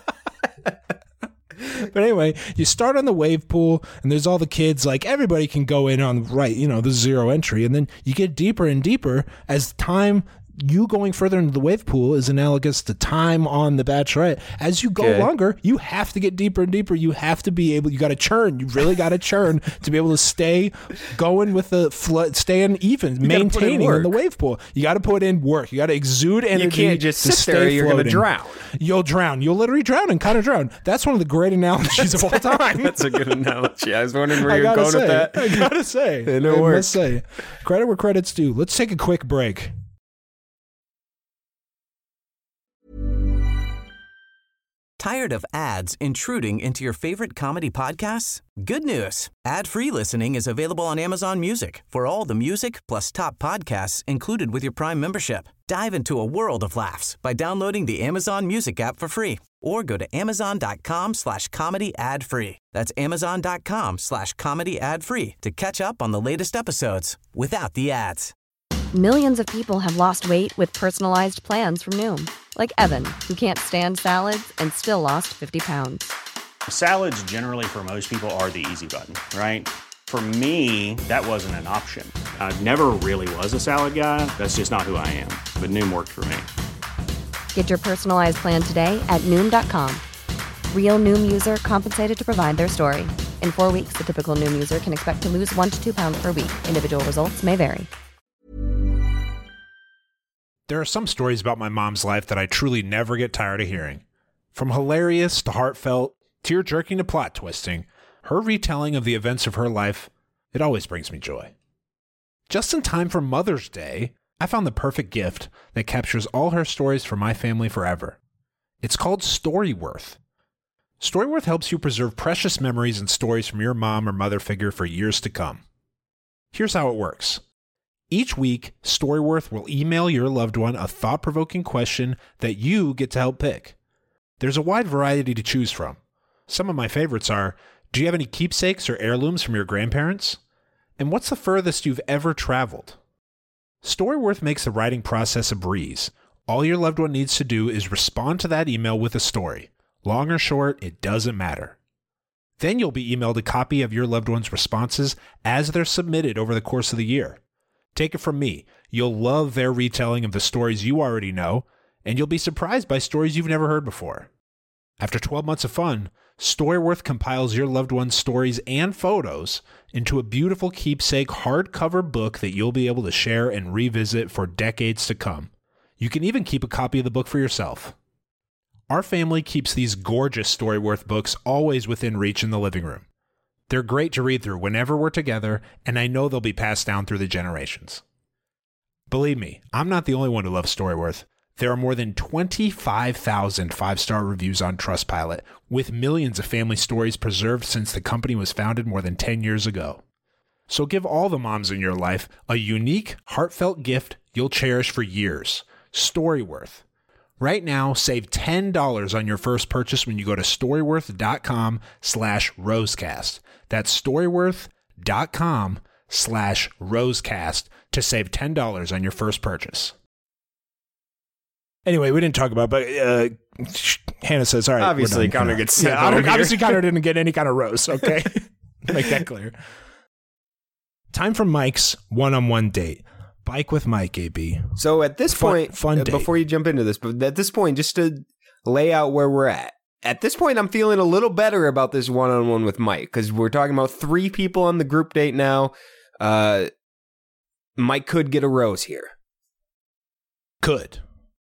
But anyway, you start on the wave pool, and there's all the kids. Like, everybody can go in on, right, you know, the zero entry. And then you get deeper and deeper as time. You going further into the wave pool is analogous to time on The Bachelorette. As you go okay. longer, you have to get deeper and deeper. You have to be able, you got to churn. You really got to churn to be able to stay going with the flood, staying even, you maintaining in, in the wave pool. You got to put in work. You got to exude energy. You can't just to sit stay there. You're going to drown. You'll drown. You'll literally drown and kind of drown. That's one of the great analogies of all time. That's a good analogy. I was wondering where you're going say, with that. I got to say. It I work. must say. Credit where credit's due. Let's take a quick break. Tired of ads intruding into your favorite comedy podcasts? Good news. Ad-free listening is available on Amazon Music for all the music plus top podcasts included with your Prime membership. Dive into a world of laughs by downloading the Amazon Music app for free or go to amazon.com slash comedy ad free. That's amazon.com slash comedy ad free to catch up on the latest episodes without the ads. Millions of people have lost weight with personalized plans from Noom. Like Evan, who can't stand salads and still lost fifty pounds. Salads generally for most people are the easy button, right? For me, that wasn't an option. I never really was a salad guy. That's just not who I am. But Noom worked for me. Get your personalized plan today at Noom dot com. Real Noom user compensated to provide their story. In four weeks, the typical Noom user can expect to lose one to two pounds per week. Individual results may vary. There are some stories about my mom's life that I truly never get tired of hearing. From hilarious to heartfelt, tear-jerking to plot twisting, her retelling of the events of her life, it always brings me joy. Just in time for Mother's Day, I found the perfect gift that captures all her stories for my family forever. It's called Storyworth. Storyworth helps you preserve precious memories and stories from your mom or mother figure for years to come. Here's how it works. Each week, Storyworth will email your loved one a thought-provoking question that you get to help pick. There's a wide variety to choose from. Some of my favorites are, do you have any keepsakes or heirlooms from your grandparents? And what's the furthest you've ever traveled? Storyworth makes the writing process a breeze. All your loved one needs to do is respond to that email with a story. Long or short, it doesn't matter. Then you'll be emailed a copy of your loved one's responses as they're submitted over the course of the year. Take it from me, you'll love their retelling of the stories you already know, and you'll be surprised by stories you've never heard before. After twelve months of fun, Storyworth compiles your loved one's stories and photos into a beautiful keepsake hardcover book that you'll be able to share and revisit for decades to come. You can even keep a copy of the book for yourself. Our family keeps these gorgeous Storyworth books always within reach in the living room. They're great to read through whenever we're together, and I know they'll be passed down through the generations. Believe me, I'm not the only one who loves Storyworth. There are more than twenty-five thousand five-star reviews on Trustpilot, with millions of family stories preserved since the company was founded more than ten years ago. So give all the moms in your life a unique, heartfelt gift you'll cherish for years. Storyworth. Right now, save ten dollars on your first purchase when you go to storyworth.com slash rosecast. That's storyworth.com slash rosecast to save ten dollars on your first purchase. Anyway, we didn't talk about, but uh, Hannah says, all right. Obviously, Connor gets sent yeah, over obviously, here. Connor didn't get any kind of rose, okay? Make that clear. Time for Mike's one-on-one date. Bike with Mike, A B. So at this Fun- point, fun uh, date. before you jump into this, but at this point, just to lay out where we're at. At this point, I'm feeling a little better about this one-on-one with Mike, because we're talking about three people on the group date now. Uh, Mike could get a rose here. Could.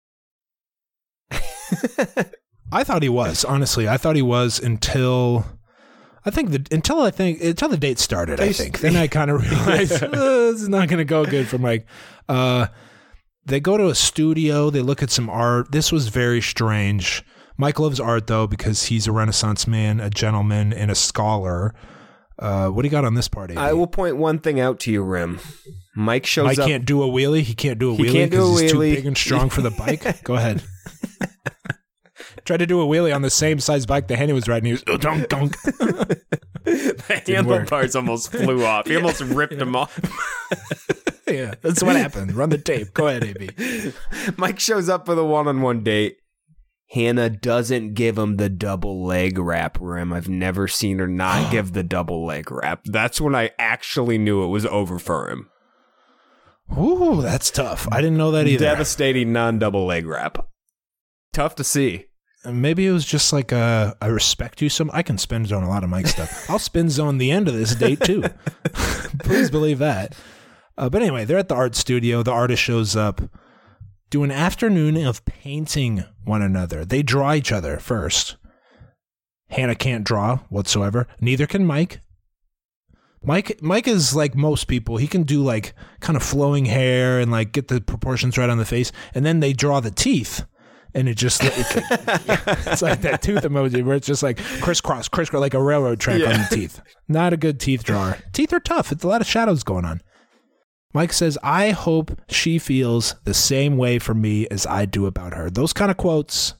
I thought he was, honestly. I thought he was until... I think the until I think until the date started, I think. Then I kind of realized oh, this is not going to go good for Mike. Uh, they go to a studio. They look at some art. This was very strange. Mike loves art though because he's a Renaissance man, a gentleman, and a scholar. Uh, what do you got on this part, A B? I will point one thing out to you, Rim. Mike shows Mike up. can't do a wheelie. He can't do a He wheelie can't do a because he's too wheelie. big and strong for the bike. Go ahead. Tried to do a wheelie on the same size bike that Henny was riding. He was oh, dunk dunk. The work. handlebars almost flew off. He almost ripped them off. Yeah, that's what happened. Run the tape. Go ahead, A B. Mike shows up for the one-on-one date. Hannah doesn't give him the double leg wrap, Rim. I've never seen her not give the double leg wrap. That's when I actually knew it was over for him. Ooh, that's tough. I didn't know that either. Devastating non-double leg wrap. Tough to see. Maybe it was just like uh, I respect you some. I can spin zone a lot of Mike stuff. I'll spin zone the end of this date too. Please believe that. Uh, but anyway, they're at the art studio. The artist shows up. Do an afternoon of painting one another. They draw each other first. Hannah can't draw whatsoever. Neither can Mike. Mike Mike is like most people. He can do like kind of flowing hair and like get the proportions right on the face. And then they draw the teeth. And it just, it, it's like that tooth emoji where it's just like crisscross, crisscross, like a railroad track Yeah. on the teeth. Not a good teeth drawer. Teeth are tough. It's a lot of shadows going on. Mike says, I hope she feels the same way for me as I do about her. Those kind of quotes,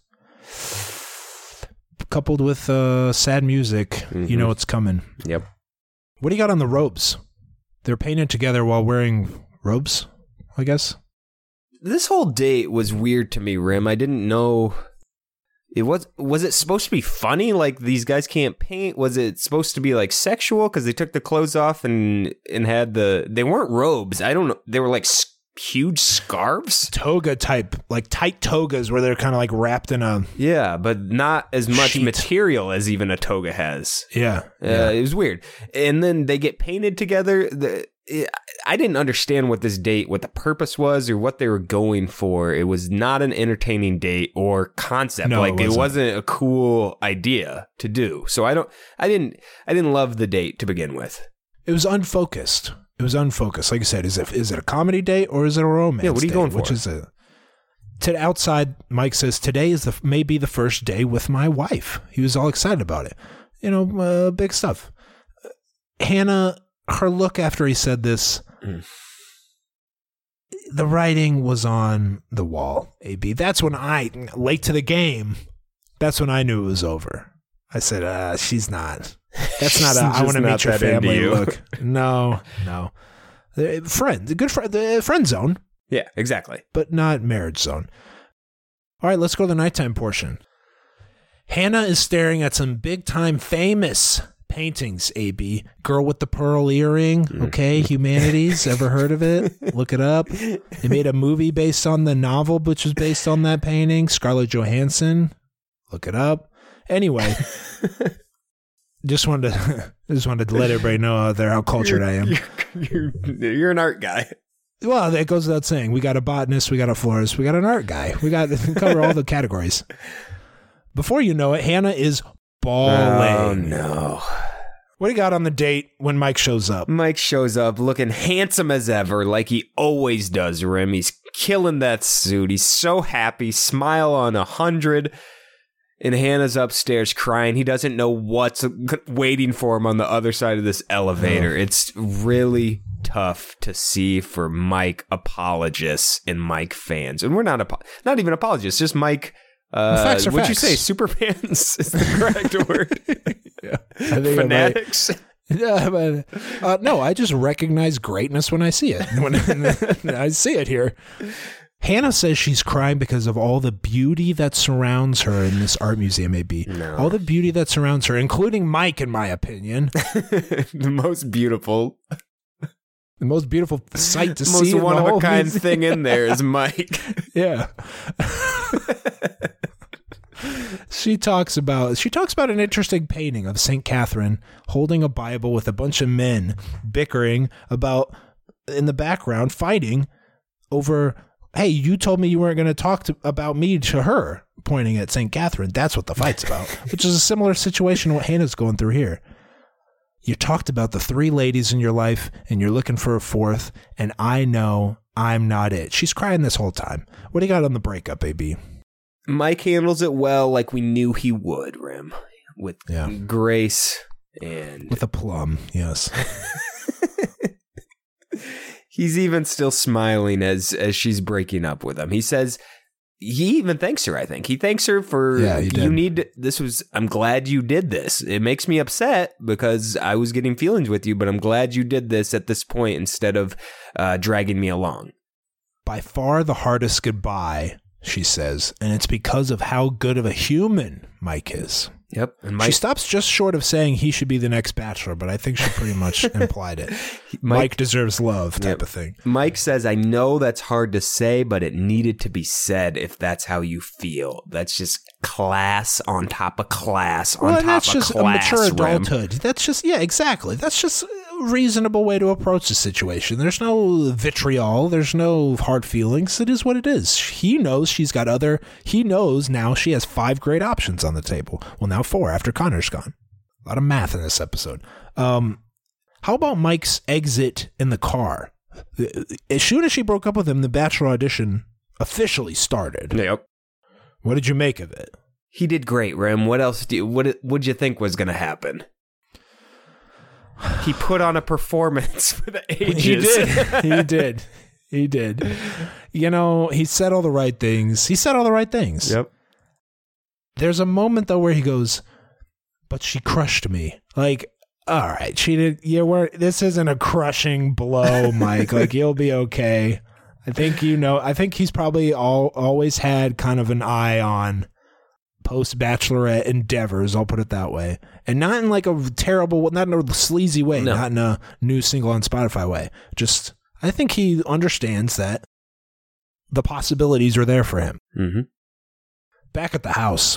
coupled with uh, sad music, mm-hmm. You know it's coming. Yep. What do you got on the robes? They're painted together while wearing robes, I guess. This whole date was weird to me, Rim. I didn't know. It was was it supposed to be funny? Like these guys can't paint? Was it supposed to be like sexual because they took the clothes off and and had the? They weren't robes. I don't know. They were like s- huge scarves, toga type, like tight togas where they're kind of like wrapped in a yeah, but not as much sheet. material as even a toga has. Yeah, uh, yeah. It was weird. And then they get painted together. The, it, I didn't understand what this date, what the purpose was, or what they were going for. It was not an entertaining date or concept. No, like it it wasn't. wasn't a cool idea to do. So I don't. I didn't. I didn't love the date to begin with. It was unfocused. It was unfocused. Like I said, is it is it a comedy date or is it a romance? Yeah, what are you date? going for? Which is a to outside. Mike says today is the maybe the first day with my wife. He was all excited about it. You know, uh, big stuff. Hannah, her look after he said this. Mm. The writing was on the wall. A B. That's when I late to the game. That's when I knew it was over. I said, uh, "She's not." That's not a I want to meet your family you. Look. No, no. Friend, good friend, the friend zone. Yeah, exactly. But not marriage zone. All right, let's go to the nighttime portion. Hannah is staring at some big time famous paintings, A B. Girl with the pearl earring. Okay, Humanities. Ever heard of it? Look it up. They made a movie based on the novel, which was based on that painting. Scarlett Johansson. Look it up. Anyway, just wanted to just wanted to let everybody know out there how cultured I am. You're, you're, you're an art guy. Well, that goes without saying. We got a botanist, we got a florist, we got an art guy. We got we cover all the categories. Before you know it, Hannah is bawling. Oh, no. What do you got on the date when Mike shows up? Mike shows up looking handsome as ever, like he always does, Rim. He's killing that suit. He's so happy, smile on a hundred. And Hannah's upstairs crying. He doesn't know what's waiting for him on the other side of this elevator. Oh. It's really tough to see for Mike apologists and Mike fans. And we're not apo- not even apologists, just Mike... Uh, facts are would facts. you say super fans is the correct word? Yeah. I think Fanatics? Yeah, but, uh, no, I just recognize greatness when I see it. When I see it here. Hannah says she's crying because of all the beauty that surrounds her in this art museum, A B. No. All the beauty that surrounds her, including Mike, in my opinion. The most beautiful. The most beautiful sight to the see. Most one-of-a-kind museum. thing in there is Mike. Yeah. She talks about she talks about an interesting painting of Saint Catherine holding a Bible with a bunch of men bickering about, in the background, fighting over, hey, you told me you weren't going to talk to, about me to her, pointing at Saint Catherine. That's what the fight's about, which is a similar situation to what Hannah's going through here. You talked about the three ladies in your life, and you're looking for a fourth, and I know I'm not it. She's crying this whole time. What do you got on the breakup, A B? Mike handles it well, like we knew he would, Rim, with yeah. grace and... With a plum, yes. He's even still smiling as, as she's breaking up with him. He says... He even thanks her, I think. He thanks her for, yeah, he did. you need, this was, I'm glad you did this. It makes me upset because I was getting feelings with you, but I'm glad you did this at this point instead of uh, dragging me along. By far the hardest goodbye, she says, and it's because of how good of a human Mike is. Yep. And Mike, she stops just short of saying he should be the next Bachelor, but I think she pretty much implied it. Mike, Mike deserves love type yep. of thing. Mike says, I know that's hard to say, but it needed to be said if that's how you feel. That's just class on top of class on well, top that's of just class. A mature Rim. adulthood. That's just, yeah, exactly. That's just a reasonable way to approach the situation. There's no vitriol. There's no hard feelings. It is what it is. He knows she's got other, he knows now she has five great options on the table. Well, now four after Connor's gone. A lot of math in this episode. Um, how about Mike's exit in the car? As soon as she broke up with him, the Bachelor audition officially started. Yep. What did you make of it? He did great, Rim. What else do you, what would you think was going to happen? He put on a performance for the ages. He did. He did. He did. You know, he said all the right things. He said all the right things. Yep. There's a moment, though, where he goes, but she crushed me. Like, all right, she did. Yeah, we're, this isn't a crushing blow, Mike. Like, you'll be okay. I think, you know, I think he's probably all, always had kind of an eye on post-Bachelorette endeavors, I'll put it that way. And not in like a terrible, not in a sleazy way, no. Not in a new single on Spotify way. Just, I think he understands that the possibilities are there for him. Mm-hmm. Back at the house,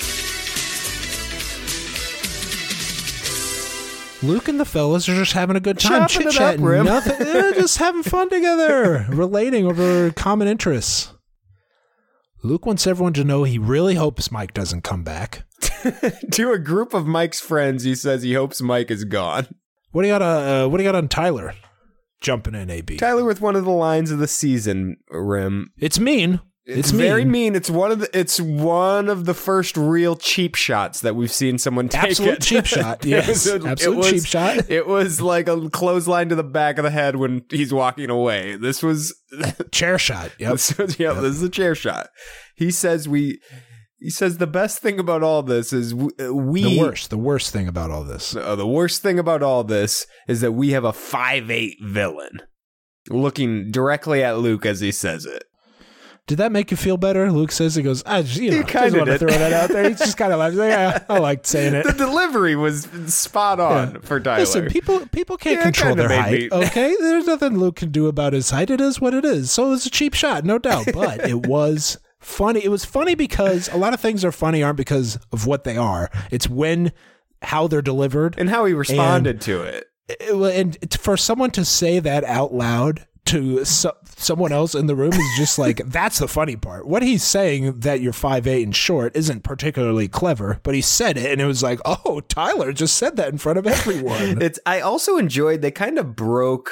Luke and the fellas are just having a good time, chit-chatting, nothing, eh, just having fun together, relating over common interests. Luke wants everyone to know he really hopes Mike doesn't come back. To a group of Mike's friends, he says he hopes Mike is gone. What do you got? Uh, what do you got on Tyler jumping in? A B Tyler with one of the lines of the season, Rim. It's mean. It's, it's very mean. mean. It's one of the. It's one of the first real cheap shots that we've seen someone take. Absolute it. cheap shot. Yes, it was, absolute it was, cheap shot. It was like a clothesline to the back of the head when he's walking away. This was chair shot. Yep. This was, yep, yep. This is a chair shot. He says we. He says the best thing about all this is we. we the worst. The worst thing about all this. Uh, the worst thing about all this is that we have a five eight villain looking directly at Luke as he says it. Did that make you feel better? Luke says, he goes, I just, you know, he kind just of want to throw that out there. He's just kind of like, yeah, I liked saying it. The delivery was spot on yeah. for Tyler. Listen, people people can't yeah, control their height, me. okay? There's nothing Luke can do about his height. It is what it is. So it was a cheap shot, no doubt, but it was funny. It was funny because a lot of things are funny aren't because of what they are. It's when, how they're delivered. And how he responded and, to it. And for someone to say that out loud to so, someone else in the room is just like, that's the funny part. What he's saying, that you're five eight and short, isn't particularly clever, but he said it and it was like, oh, Tyler just said that in front of everyone. It's. I also enjoyed, they kind of broke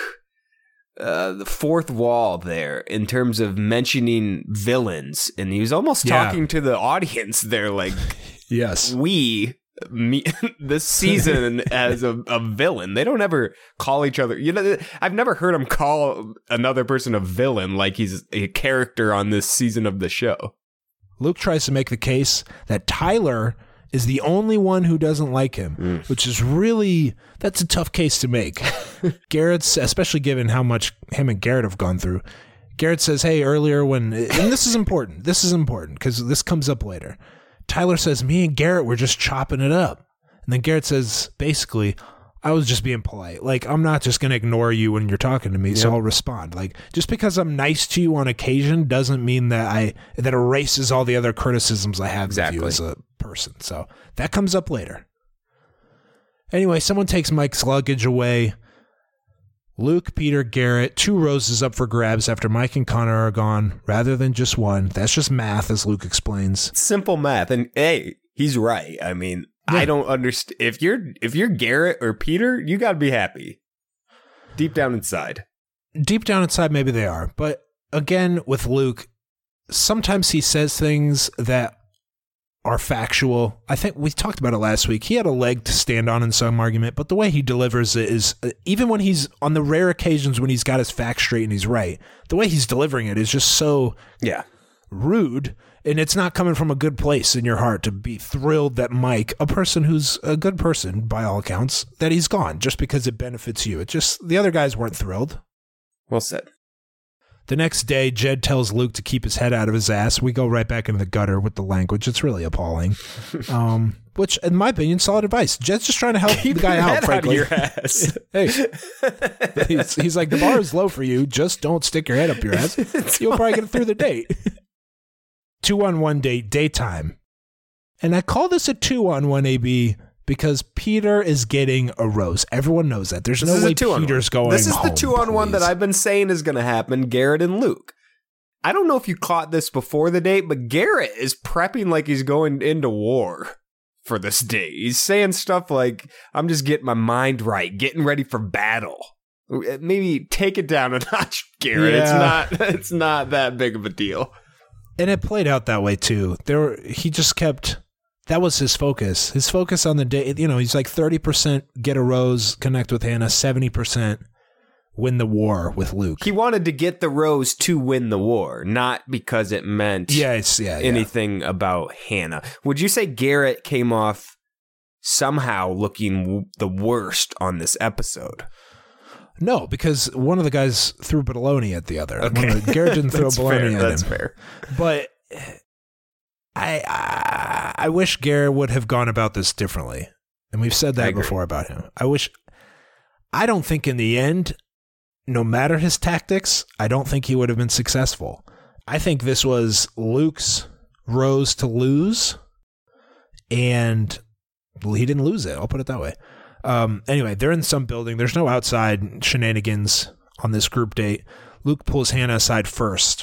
uh, the fourth wall there in terms of mentioning villains. And he was almost Yeah. talking to the audience there like, Yes. we... Me this season as a, a villain. They don't ever call each other. You know, I've never heard him call another person a villain like he's a character on this season of the show. Luke tries to make the case that Tyler is the only one who doesn't like him, mm. which is really, that's a tough case to make. Garrett's, especially given how much him and Garrett have gone through. Garrett says, hey, earlier when, and this is important, this is important because this comes up later. Tyler says, me and Garrett were just chopping it up. And then Garrett says, basically, I was just being polite. Like, I'm not just going to ignore you when you're talking to me, yep. so I'll respond. Like, just because I'm nice to you on occasion doesn't mean that I that erases all the other criticisms I have exactly. of you as a person. So that comes up later. Anyway, someone takes Mike's luggage away. Luke, Peter, Garrett, two roses up for grabs after Mike and Connor are gone, rather than just one. That's just math, as Luke explains. Simple math. And hey, he's right. I mean, yeah. I don't understand. If you're if you're Garrett or Peter, you got to be happy. Deep down inside. Deep down inside, maybe they are. But again, with Luke, sometimes he says things that are factual. I think we talked about it last week. He had a leg to stand on in some argument, but the way he delivers it is, uh, even when he's on the rare occasions when he's got his facts straight and he's right, the way he's delivering it is just so yeah rude, and it's not coming from a good place in your heart to be thrilled that Mike, a person who's a good person by all accounts, that he's gone just because it benefits you. It just, the other guys weren't thrilled. Well said. The next day, Jed tells Luke to keep his head out of his ass. We go right back into the gutter with the language. It's really appalling. Um, which, in my opinion, solid advice. Jed's just trying to help keep the guy your out, head frankly. Out of your ass. Hey, he's, he's like, the bar is low for you. Just don't stick your head up your ass. You'll probably get through the date. Two-on-one date, daytime. And I call this a two-on-one, A B, because Peter is getting a rose. Everyone knows that. There's this no way Peter's going This is home, the two-on-one please. that I've been saying is going to happen, Garrett and Luke. I don't know if you caught this before the date, but Garrett is prepping like he's going into war for this date. He's saying stuff like, I'm just getting my mind right, getting ready for battle. Maybe take it down a notch, Garrett. Yeah. It's not it's not that big of a deal. And it played out that way, too. There, were, he just kept... That was his focus. His focus on the day, you know, he's like thirty percent get a rose, connect with Hannah, seventy percent win the war with Luke. He wanted to get the rose to win the war, not because it meant yes, yeah, anything yeah. about Hannah. Would you say Garrett came off somehow looking w- the worst on this episode? No, because one of the guys threw baloney at the other. Okay. One of the, Garrett didn't throw baloney fair, at that's him. That's fair. But... I, I I wish Garrett would have gone about this differently. And we've said that before about him. I wish, I don't think in the end, no matter his tactics, I don't think he would have been successful. I think this was Luke's rose to lose, and well, he didn't lose it. I'll put it that way. Um, anyway, they're in some building. There's no outside shenanigans on this group date. Luke pulls Hannah aside first.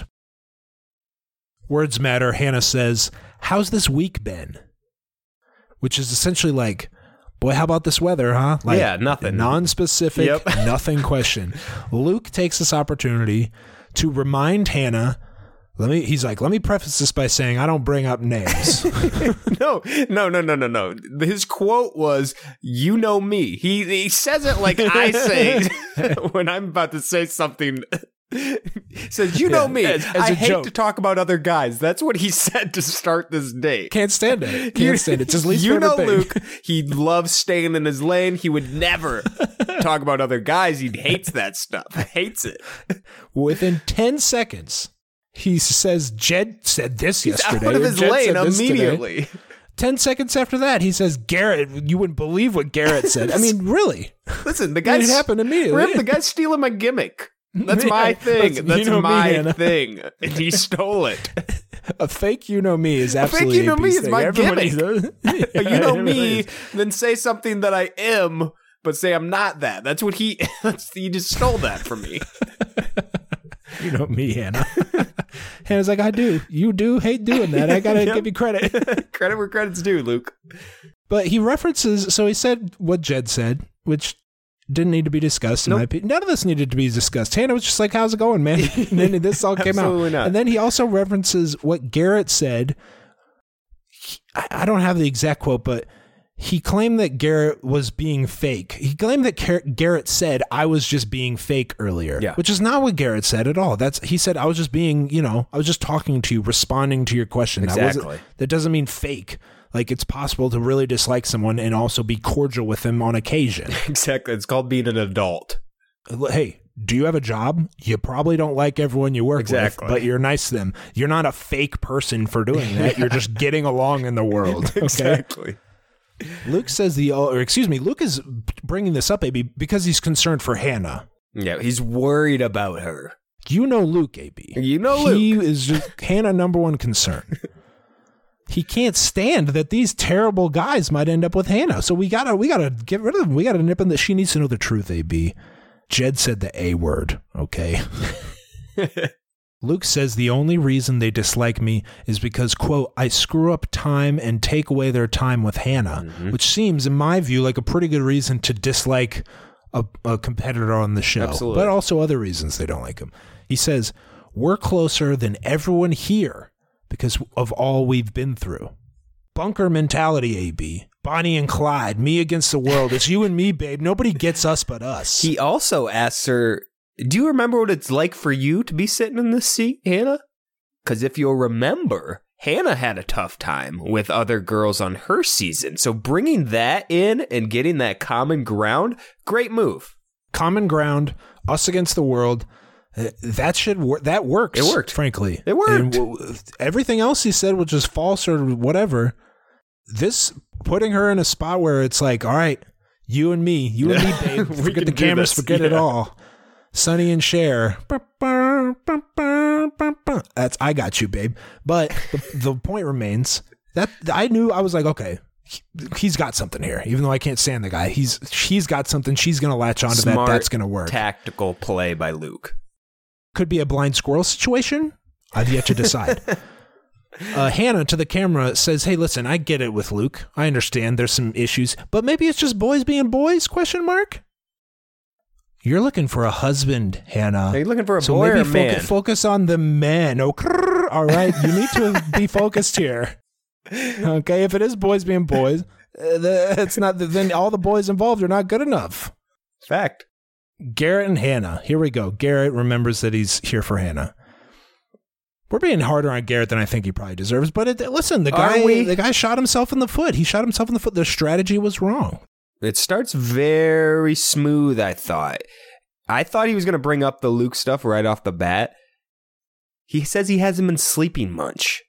Words matter. Hannah says, how's this week been? Which is essentially like, boy, how about this weather, huh? Like, yeah, nothing. Non-specific, yep. nothing question. Luke takes this opportunity to remind Hannah, let me, he's like, let me preface this by saying I don't bring up names. no, no, no, no, no, no. His quote was, you know me. He, he says it like I say when I'm about to say something. Says, you know yeah, me. As, as I hate joke. to talk about other guys. That's what he said to start this date. Can't stand it. Can't you, stand it. It's his least you favorite know, thing. Luke, he loves staying in his lane. He would never talk about other guys. He hates that stuff. Hates it. Within ten seconds, he says, Jed said this He's yesterday. out of his Jed lane said this immediately. Today. Ten seconds after that, he says, Garrett, you wouldn't believe what Garrett said. I mean, really? Listen, the guy's... It happened immediately. Rip, the guy's stealing my gimmick. That's my thing. That's, That's you know my me, thing. And he stole it. A fake you know me is absolutely a fake you know me is my Everybody gimmick. yeah, you know me, is. then say something that I am, but say I'm not that. That's what he. That's, he just stole that from me. You know me, Hannah. Hannah's like, I do. You do hate doing that. I gotta Yep. give you credit. Credit where credit's due, Luke. But he references. So he said what Jed said, which didn't need to be discussed in Nope. my opinion. None of this needed to be discussed. Hannah was just like, how's it going, man? And then this all came out. Absolutely not. And then he also references what Garrett said. He- I I don't have the exact quote, but he claimed that Garrett was being fake. He claimed that Car- Garrett said, I was just being fake earlier, Yeah. which is not what Garrett said at all. That's He said, I was just being, you know, I was just talking to you, responding to your question. That wasn't- Exactly. That doesn't mean fake. Like, it's possible to really dislike someone and also be cordial with them on occasion. Exactly. It's called being an adult. Hey, do you have a job? You probably don't like everyone you work Exactly. with, but you're nice to them. You're not a fake person for doing that. You're just getting along in the world. Okay? Exactly. Luke says the, or excuse me, Luke is bringing this up, A B, because he's concerned for Hannah. Yeah, he's worried about her. You know Luke, A B. You know He Luke. is just Hannah number one concern. He can't stand that these terrible guys might end up with Hannah. So we gotta, we gotta get rid of them. We gotta nip in that. She needs to know the truth, A B. Jed said the A word, okay? Luke says the only reason they dislike me is because, quote, I screw up time and take away their time with Hannah, Mm-hmm. which seems, in my view, like a pretty good reason to dislike a, a competitor on the show. Absolutely. But also other reasons they don't like him. He says, we're closer than everyone here because of all we've been through. Bunker mentality, A B. Bonnie and Clyde, me against the world. It's you and me, babe. Nobody gets us but us. He also asks her, do you remember what it's like for you to be sitting in this seat, Hannah? Because if you'll remember, Hannah had a tough time with other girls on her season. So bringing that in and getting that common ground, great move. Common ground, us against the world. Uh, That should work. That works. It worked. frankly. It worked. And w- everything else he said was just false or whatever. This putting her in a spot where it's like, all right, you and me, you and me, babe. We Forget can the do cameras, this. forget it Yeah. all. Sonny and Cher. That's I got you, babe. But the, the point remains that I knew I was like, okay, he- he's got something here. Even though I can't stand the guy, he's he's got something. She's gonna latch onto that. Smart, That's gonna work. Tactical play by Luke. Could be a blind squirrel situation. I've yet to decide. uh, Hannah to the camera says, "Hey, listen, I get it with Luke. I understand there's some issues, but maybe it's just boys being boys?" Question mark. You're looking for a husband, Hannah. Are you looking for a so boy maybe or a man? Focus, focus on the men. Oh, crrr, all right. You need to be focused here. Okay, if it is boys being boys, uh, the, it's not. Then all the boys involved are not good enough. Fact. Garrett and Hannah. Here we go. Garrett remembers that he's here for Hannah. We're being harder on Garrett than I think he probably deserves. But it, listen, the Are guy, we? the guy shot himself in the foot. He shot himself in the foot. The strategy was wrong. It starts very smooth, I thought. I thought he was going to bring up the Luke stuff right off the bat. He says he hasn't been sleeping much.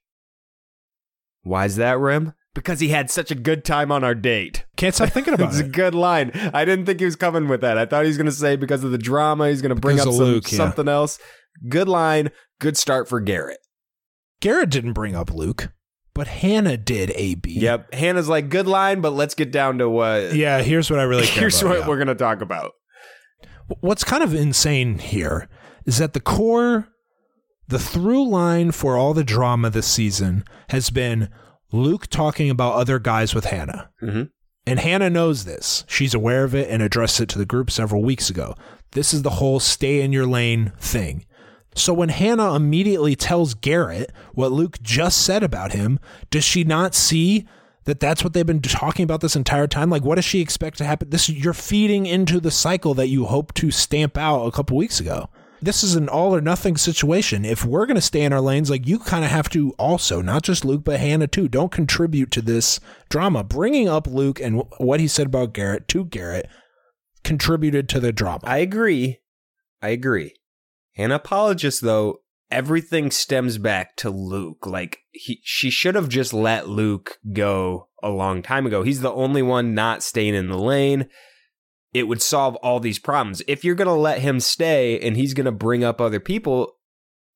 Why is that, Rim? Because he had such a good time on our date. Can't stop thinking about It's a it. good line. I didn't think he was coming with that. I thought he was going to say because of the drama, he's going to bring Because up of some, Luke, yeah. something else. Good line. Good start for Garrett. Garrett didn't bring up Luke, but Hannah did. A B. Yep. Hannah's like, good line, but let's get down to what. Yeah. Here's what I really care Here's about. what yeah. we're going to talk about. What's kind of insane here is that the core, the through line for all the drama this season has been Luke talking about other guys with Hannah. Mm-hmm. And Hannah knows this. She's aware of it and addressed it to the group several weeks ago. This is the whole stay in your lane thing. So when Hannah immediately tells Garrett what Luke just said about him, does she not see that that's what they've been talking about this entire time? Like, what does she expect to happen? This, you're feeding into the cycle that you hoped to stamp out a couple weeks ago. This is an all or nothing situation. If we're going to stay in our lanes, like, you kind of have to also, not just Luke, but Hannah too. Don't contribute to this drama. Bringing up Luke and what he said about Garrett to Garrett contributed to the drama. I agree. I agree. An apologist, though, everything stems back to Luke. Like, he, she should have just let Luke go a long time ago. He's the only one not staying in the lane. It would solve all these problems. If you're going to let him stay and he's going to bring up other people,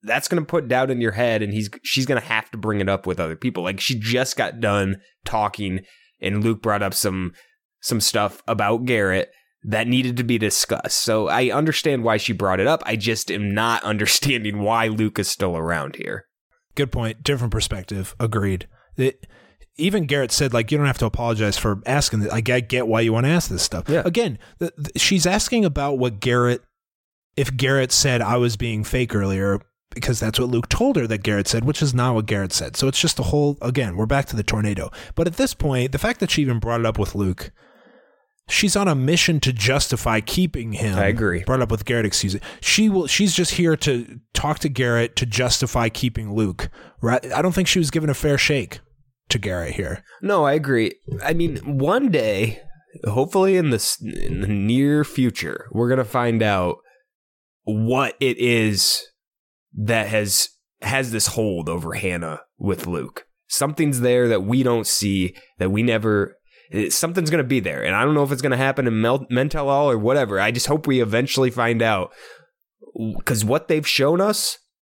that's going to put doubt in your head, and he's she's going to have to bring it up with other people. Like, she just got done talking, and Luke brought up some some stuff about Garrett that needed to be discussed. So I understand why she brought it up. I just am not understanding why Luke is still around here. Good point. Different perspective. Agreed. It, even Garrett said, like, you don't have to apologize for asking this. I get why you want to ask this stuff. Yeah. Again, the, the, she's asking about what Garrett, if Garrett said I was being fake earlier, because that's what Luke told her that Garrett said, which is not what Garrett said. So it's just a whole, again, we're back to the tornado. But at this point, the fact that she even brought it up with Luke, she's on a mission to justify keeping him. I agree. Brought up with Garrett, excuse me. She will. She's just here to talk to Garrett to justify keeping Luke. Right? I don't think she was given a fair shake to Garrett here. No, I agree. I mean, one day, hopefully in the, in the near future, we're going to find out what it is that has has this hold over Hannah with Luke. Something's there that we don't see, that we never... Something's going to be there, and I don't know if it's going to happen in Mel- Mental or whatever. I just hope we eventually find out, because what they've shown us,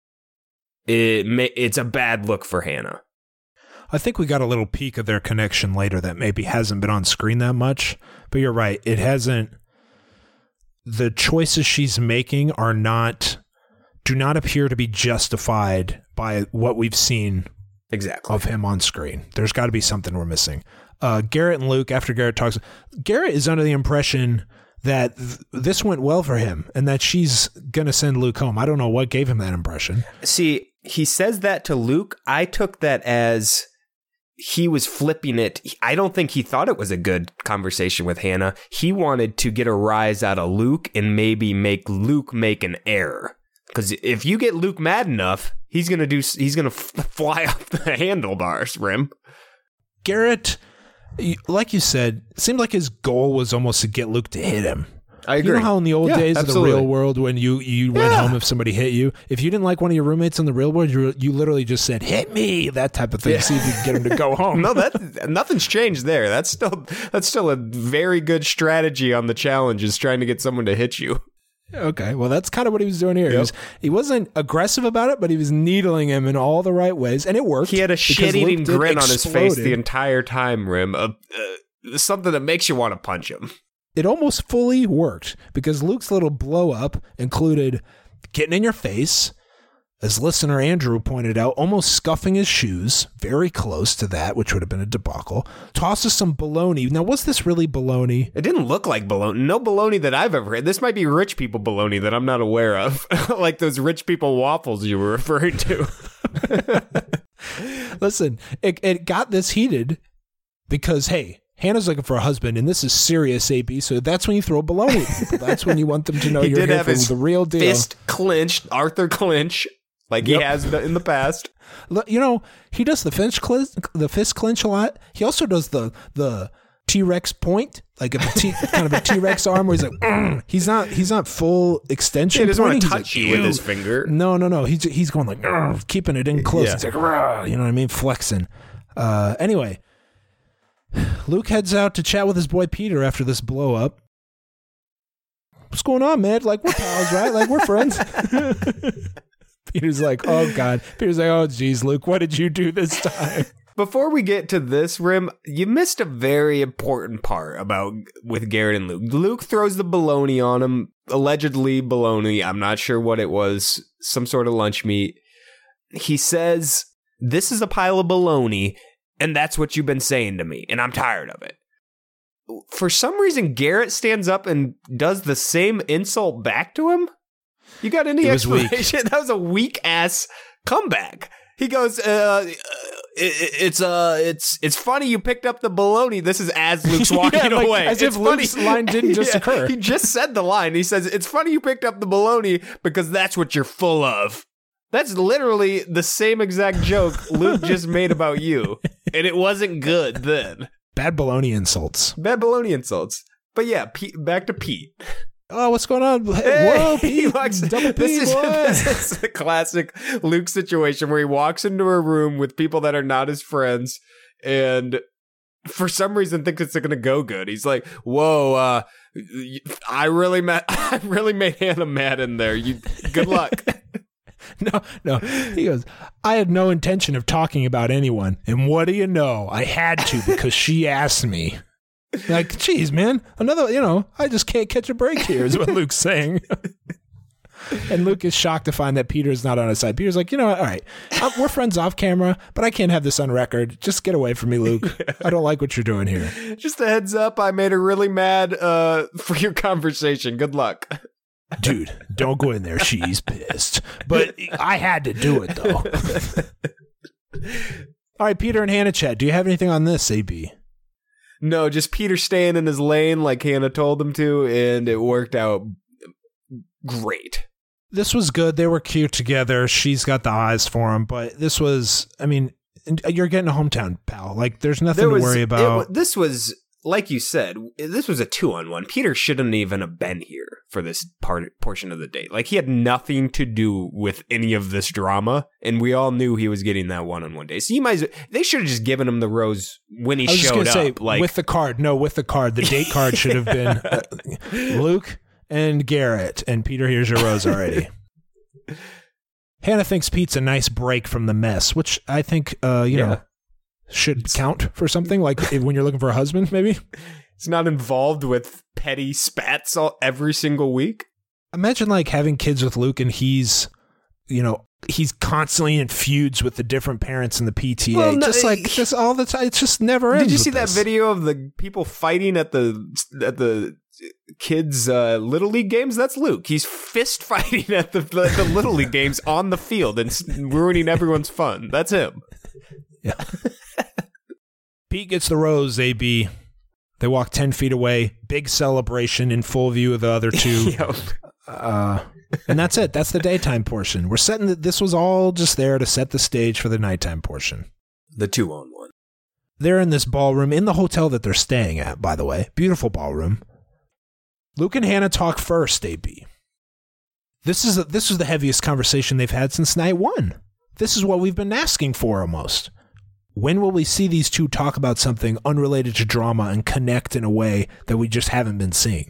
it may, it's a bad look for Hannah. I think we got a little peek of their connection later that maybe hasn't been on screen that much, but you're right. It hasn't. The choices she's making are not, do not appear to be justified by what we've seen exactly of him on screen. There's got to be something we're missing. Uh, Garrett and Luke, after Garrett talks, Garrett is under the impression that th- this went well for him and that she's going to send Luke home. I don't know what gave him that impression. See, he says that to Luke. I took that as he was flipping it. I don't think he thought it was a good conversation with Hannah. He wanted to get a rise out of Luke and maybe make Luke make an error. Because if you get Luke mad enough, he's going to do. He's going to f- fly off the handlebars, Rim. Garrett, like you said, it seemed like his goal was almost to get Luke to hit him. I agree. You know how in the old yeah, days absolutely. of the real world, when you, you went yeah. home if somebody hit you, if you didn't like one of your roommates in the real world, you, you literally just said, hit me, that type of thing, yeah. See if you can get him to go home. No, that nothing's changed there. That's still that's still a very good strategy on the challenge, is trying to get someone to hit you. Okay, well, that's kind of what he was doing here. Yep. He, was, he wasn't aggressive about it, but he was needling him in all the right ways, and it worked. He had a shit-eating grin on his face the entire entire time, Rim. Uh, uh, something that makes you want to punch him. It almost fully worked, because Luke's little blow-up included getting in your face, as listener Andrew pointed out, almost scuffing his shoes, very close to that, which would have been a debacle. Tosses some bologna. Now, was this really bologna? It didn't look like bologna. No bologna that I've ever had. This might be rich people bologna that I'm not aware of. Like those rich people waffles you were referring to. Listen, it, it got this heated because, hey, Hannah's looking for a husband, and this is serious, A B, so that's when you throw bologna at people. That's when you want them to know he you're did here have for his the real deal. Fist clenched, Arthur clinch, like Yep. he has in the past. You know, he does the fist clench, the fist clench a lot. He also does the the T-Rex point, like a T, kind of a T-Rex arm, where he's like, mm. he's not he's not full extension. He doesn't want to pointing. touch He's you like, with his "Ew." finger. No, no, no. He's he's going like, "Ugh," keeping it in close. Yeah. He's like, "Rah," you know what I mean, flexing. Uh, anyway, Luke heads out to chat with his boy Peter after this blow up. What's going on, man? Like, we're pals, right? Like, we're friends. Peter's like, oh, God. Peter's like, oh, geez, Luke, what did you do this time? Before we get to this, Rim, you missed a very important part about with Garrett and Luke. Luke throws the bologna on him, allegedly bologna. I'm not sure what it was, some sort of lunch meat. He says, this is a pile of bologna, and that's what you've been saying to me, and I'm tired of it. For some reason, Garrett stands up and does the same insult back to him. You got any It was explanation? That was a weak ass comeback. He goes, uh, it, it's uh, it's it's funny you picked up the bologna. This is as Luke's walking Yeah, like, away. as it's if Luke's funny. line didn't just Yeah, occur. He just said the line. He says, it's funny you picked up the bologna because that's what you're full of. That's literally the same exact joke Luke just made about you. And it wasn't good then. Bad bologna insults. Bad bologna insults. But yeah, Pete, back to Pete. Oh, what's going on? Hey, Hey, whoa, he Pete. walks, Double P, this, is, boy. this is the classic Luke situation where he walks into a room with people that are not his friends and for some reason thinks it's going to go good. He's like, whoa, uh, I really mad, I really made Hannah mad in there. You, good luck. no, no. He goes, I had no intention of talking about anyone. And what do you know? I had to because she asked me. Like, geez, man, another, you know, I just can't catch a break here is what Luke's saying. And Luke is shocked to find that Peter's not on his side. Peter's like, you know what? All right, uh, we're friends off camera, but I can't have this on record. Just get away from me, Luke. I don't like what you're doing here. Just a heads up, I made her really mad uh, for your conversation. Good luck. Dude, don't go in there. She's pissed. But I had to do it, though. All right, Peter and Hannah chat. Do you have anything on this, A B? No, just Peter staying in his lane like Hannah told him to, and it worked out great. This was good. They were cute together. She's got the eyes for him, but this was, I mean, you're getting a hometown pal. Like, there's nothing There was- to worry about. it- this was, like you said, this was a two-on-one. Peter shouldn't even have been here for this part portion of the date. Like, he had nothing to do with any of this drama, and we all knew he was getting that one-on-one day. So you might, they should have just given him the rose when he I was just showed gonna up. say, like, with the card. No, with the card. The date card should have been uh, Luke and Garrett, and Peter, here's your rose already. Hannah thinks Pete's a nice break from the mess, which I think, uh, you Yeah. know, should count for something, like if- when you're looking for a husband, maybe. It's not involved with petty spats all, every single week. Imagine like having kids with Luke and he's, you know, he's constantly in feuds with the different parents in the P T A. Well, no, just like he- just all the time. It's just never ends. Did you see with that this. video of the people fighting at the at the kids' uh, Little League games? That's Luke. He's fist fighting at the, the, the Little League games on the field and s- ruining everyone's fun. That's him. Yeah. Pete gets the rose, A B. They walk ten feet away. Big celebration in full view of the other two. Yep. Uh, and that's it. That's the daytime portion. We're setting the, this was all just there to set the stage for the nighttime portion. The two on one. They're in this ballroom in the hotel that they're staying at, by the way. Beautiful ballroom. Luke and Hannah talk first, A B. This is a, this is the heaviest conversation they've had since night one. This is what we've been asking for almost. When will we see these two talk about something unrelated to drama and connect in a way that we just haven't been seeing?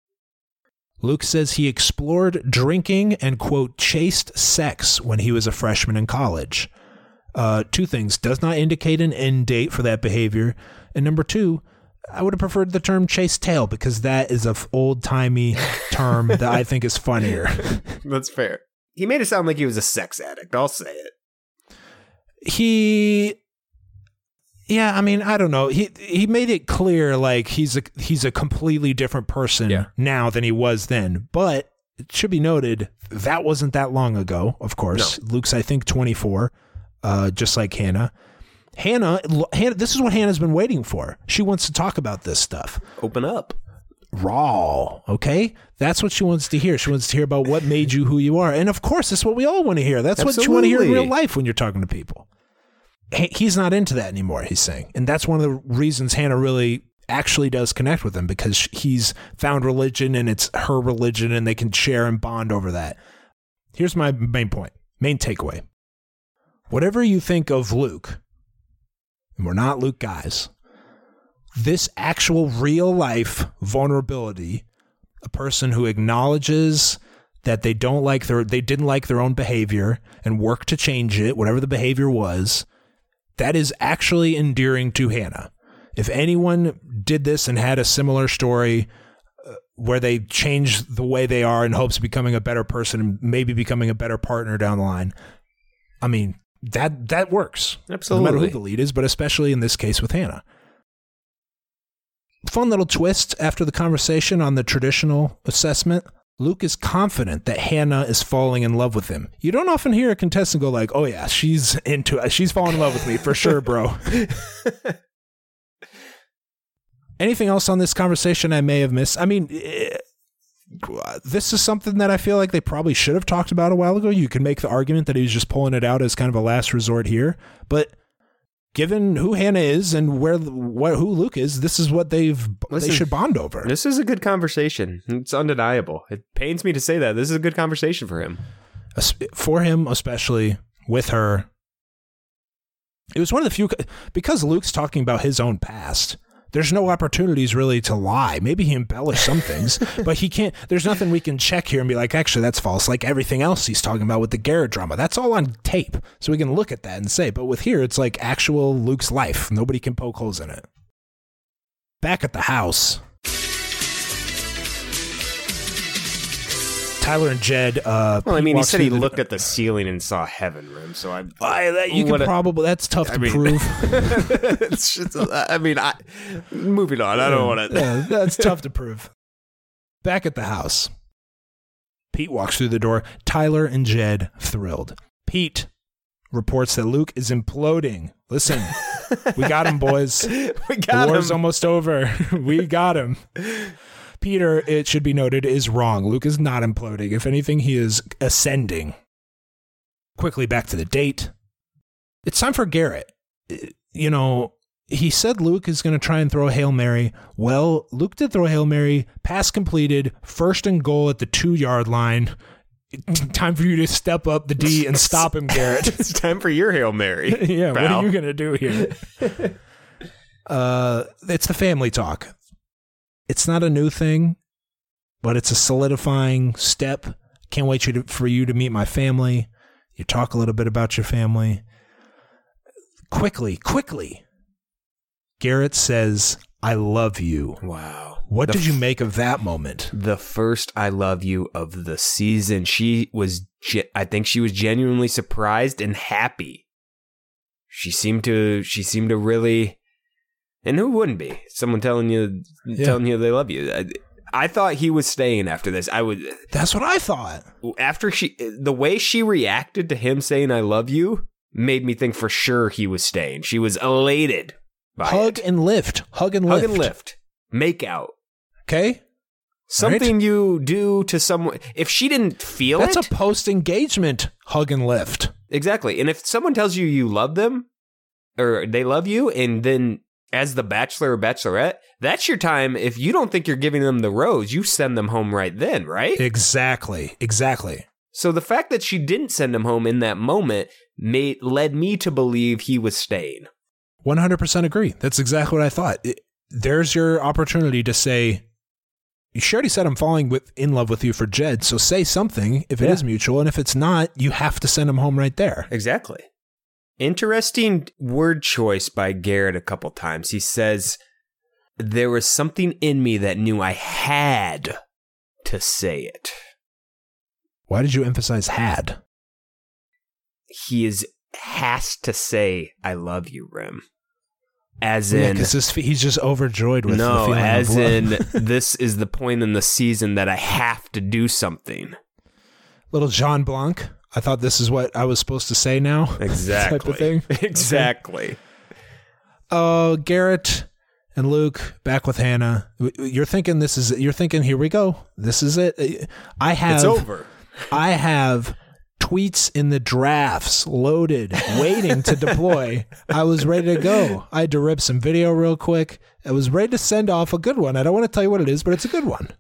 Luke says he explored drinking and, quote, chased sex when he was a freshman in college. Uh, two things. Does not indicate an end date for that behavior. And number two, I would have preferred the term chase tail because that is an old-timey term that I think is funnier. That's fair. He made it sound like he was a sex addict. I'll say it. He... Yeah, I mean, I don't know. He he made it clear like he's a he's a completely different person Yeah. now than he was then. But it should be noted that wasn't that long ago. Of course, No. Luke's I think twenty-four, uh, just like Hannah. Hannah, Hannah. This is what Hannah's been waiting for. She wants to talk about this stuff. Open up. Raw, okay? That's what she wants to hear. She wants to hear about what made you who you are, and of course, that's what we all want to hear. That's what you want to hear in real Absolutely. life when you're talking to people. He's not into that anymore, he's saying. And that's one of the reasons Hannah really actually does connect with him, because he's found religion and it's her religion and they can share and bond over that. Here's my main point, main takeaway. Whatever you think of Luke, and we're not Luke guys, this actual real life vulnerability, a person who acknowledges that they don't like their, they didn't like their own behavior and work to change it, whatever the behavior was, that is actually endearing to Hannah. If anyone did this and had a similar story uh, where they changed the way they are in hopes of becoming a better person and maybe becoming a better partner down the line, I mean, that that works. Absolutely. No matter who the lead is, but especially in this case with Hannah. Fun little twist after the conversation on the traditional assessment. Luke is confident that Hannah is falling in love with him. You don't often hear a contestant go like, oh yeah, she's into it. She's falling in love with me for sure, bro. Anything else on this conversation I may have missed? I mean, eh, this is something that I feel like they probably should have talked about a while ago. You can make the argument that he was just pulling it out as kind of a last resort here. But given who Hannah is and where what, who Luke is, this is what they've Listen, they should bond over. This is a good conversation. It's undeniable. It pains me to say that. This is a good conversation for him. For him, especially with her. It was one of the few, because Luke's talking about his own past. There's no opportunities really to lie. Maybe he embellished some things, but he can't. There's nothing we can check here and be like, actually, that's false. Like everything else he's talking about with the Garrett drama, that's all on tape, so we can look at that and say. But with here, it's like actual Luke's life. Nobody can poke holes in it. Back at the house, Tyler and Jed. Uh, well, I mean, he walks said he through the- looked at the ceiling and saw heaven room. So I, I that you can What a- probably. That's tough to I mean- prove. it's just, I mean, I moving on. I don't want to. Yeah, that's tough to prove. Back at the house, Pete walks through the door. Tyler and Jed thrilled. Pete reports that Luke is imploding. Listen, we got him, boys. We got the war's him. almost over. We got him. Peter, it should be noted, is wrong. Luke is not imploding. If anything, he is ascending. Quickly back to the date. It's time for Garrett. You know, he said Luke is going to try and throw a Hail Mary. Well, Luke did throw a Hail Mary. Pass completed. First and goal at the two-yard line. Time for you to step up the D and stop him, Garrett. It's time for your Hail Mary. Yeah, what pal. are you going to do here? uh, it's the family talk. It's not a new thing, but it's a solidifying step. Can't wait you to, for you to meet my family. You talk a little bit about your family. Quickly, quickly. Garrett says, I love you. Wow. What The did you make of that moment? The first I love you of the season. She was, ge- I think she was genuinely surprised and happy. She seemed to, she seemed to really, and who wouldn't be? Someone telling you, Yeah. telling you they love you. I, I thought he was staying after this. I would, That's what I thought. after she, the way she reacted to him saying I love you made me think for sure he was staying. She was elated by Hug it. and lift. Hug and Hug lift. and lift. Make out. Okay? Something you do to someone. If she didn't feel That's it. a post-engagement hug and lift. Exactly. And if someone tells you you love them or they love you, and then as the bachelor or bachelorette, that's your time. If you don't think you're giving them the rose, you send them home right then, right? Exactly. Exactly. So the fact that she didn't send him home in that moment made led me to believe he was staying. one hundred percent agree. That's exactly what I thought. It, there's your opportunity to say, she already said I'm falling with in love with you for Jed, so say something if it Yeah. is mutual, and if it's not, you have to send him home right there. Exactly. Interesting word choice by Garrett a couple times. He says, there was something in me that knew I had to say it. Why did you emphasize had? He is has to say, I love you, Rim. As Yeah, in, because he's just overjoyed with the no, feeling as of love. in, this is the point in the season that I have to do something. Little Jean Blanc. I thought this is what I was supposed to say now. Exactly. Type of thing. Exactly. Oh, Garrett and Luke back with Hannah. You're thinking this is. You're thinking here we go. This is it. I have. It's over. I have tweets in the drafts loaded, waiting to deploy. I was ready to go. I had to rip some video real quick. I was ready to send off a good one. I don't want to tell you what it is, but it's a good one.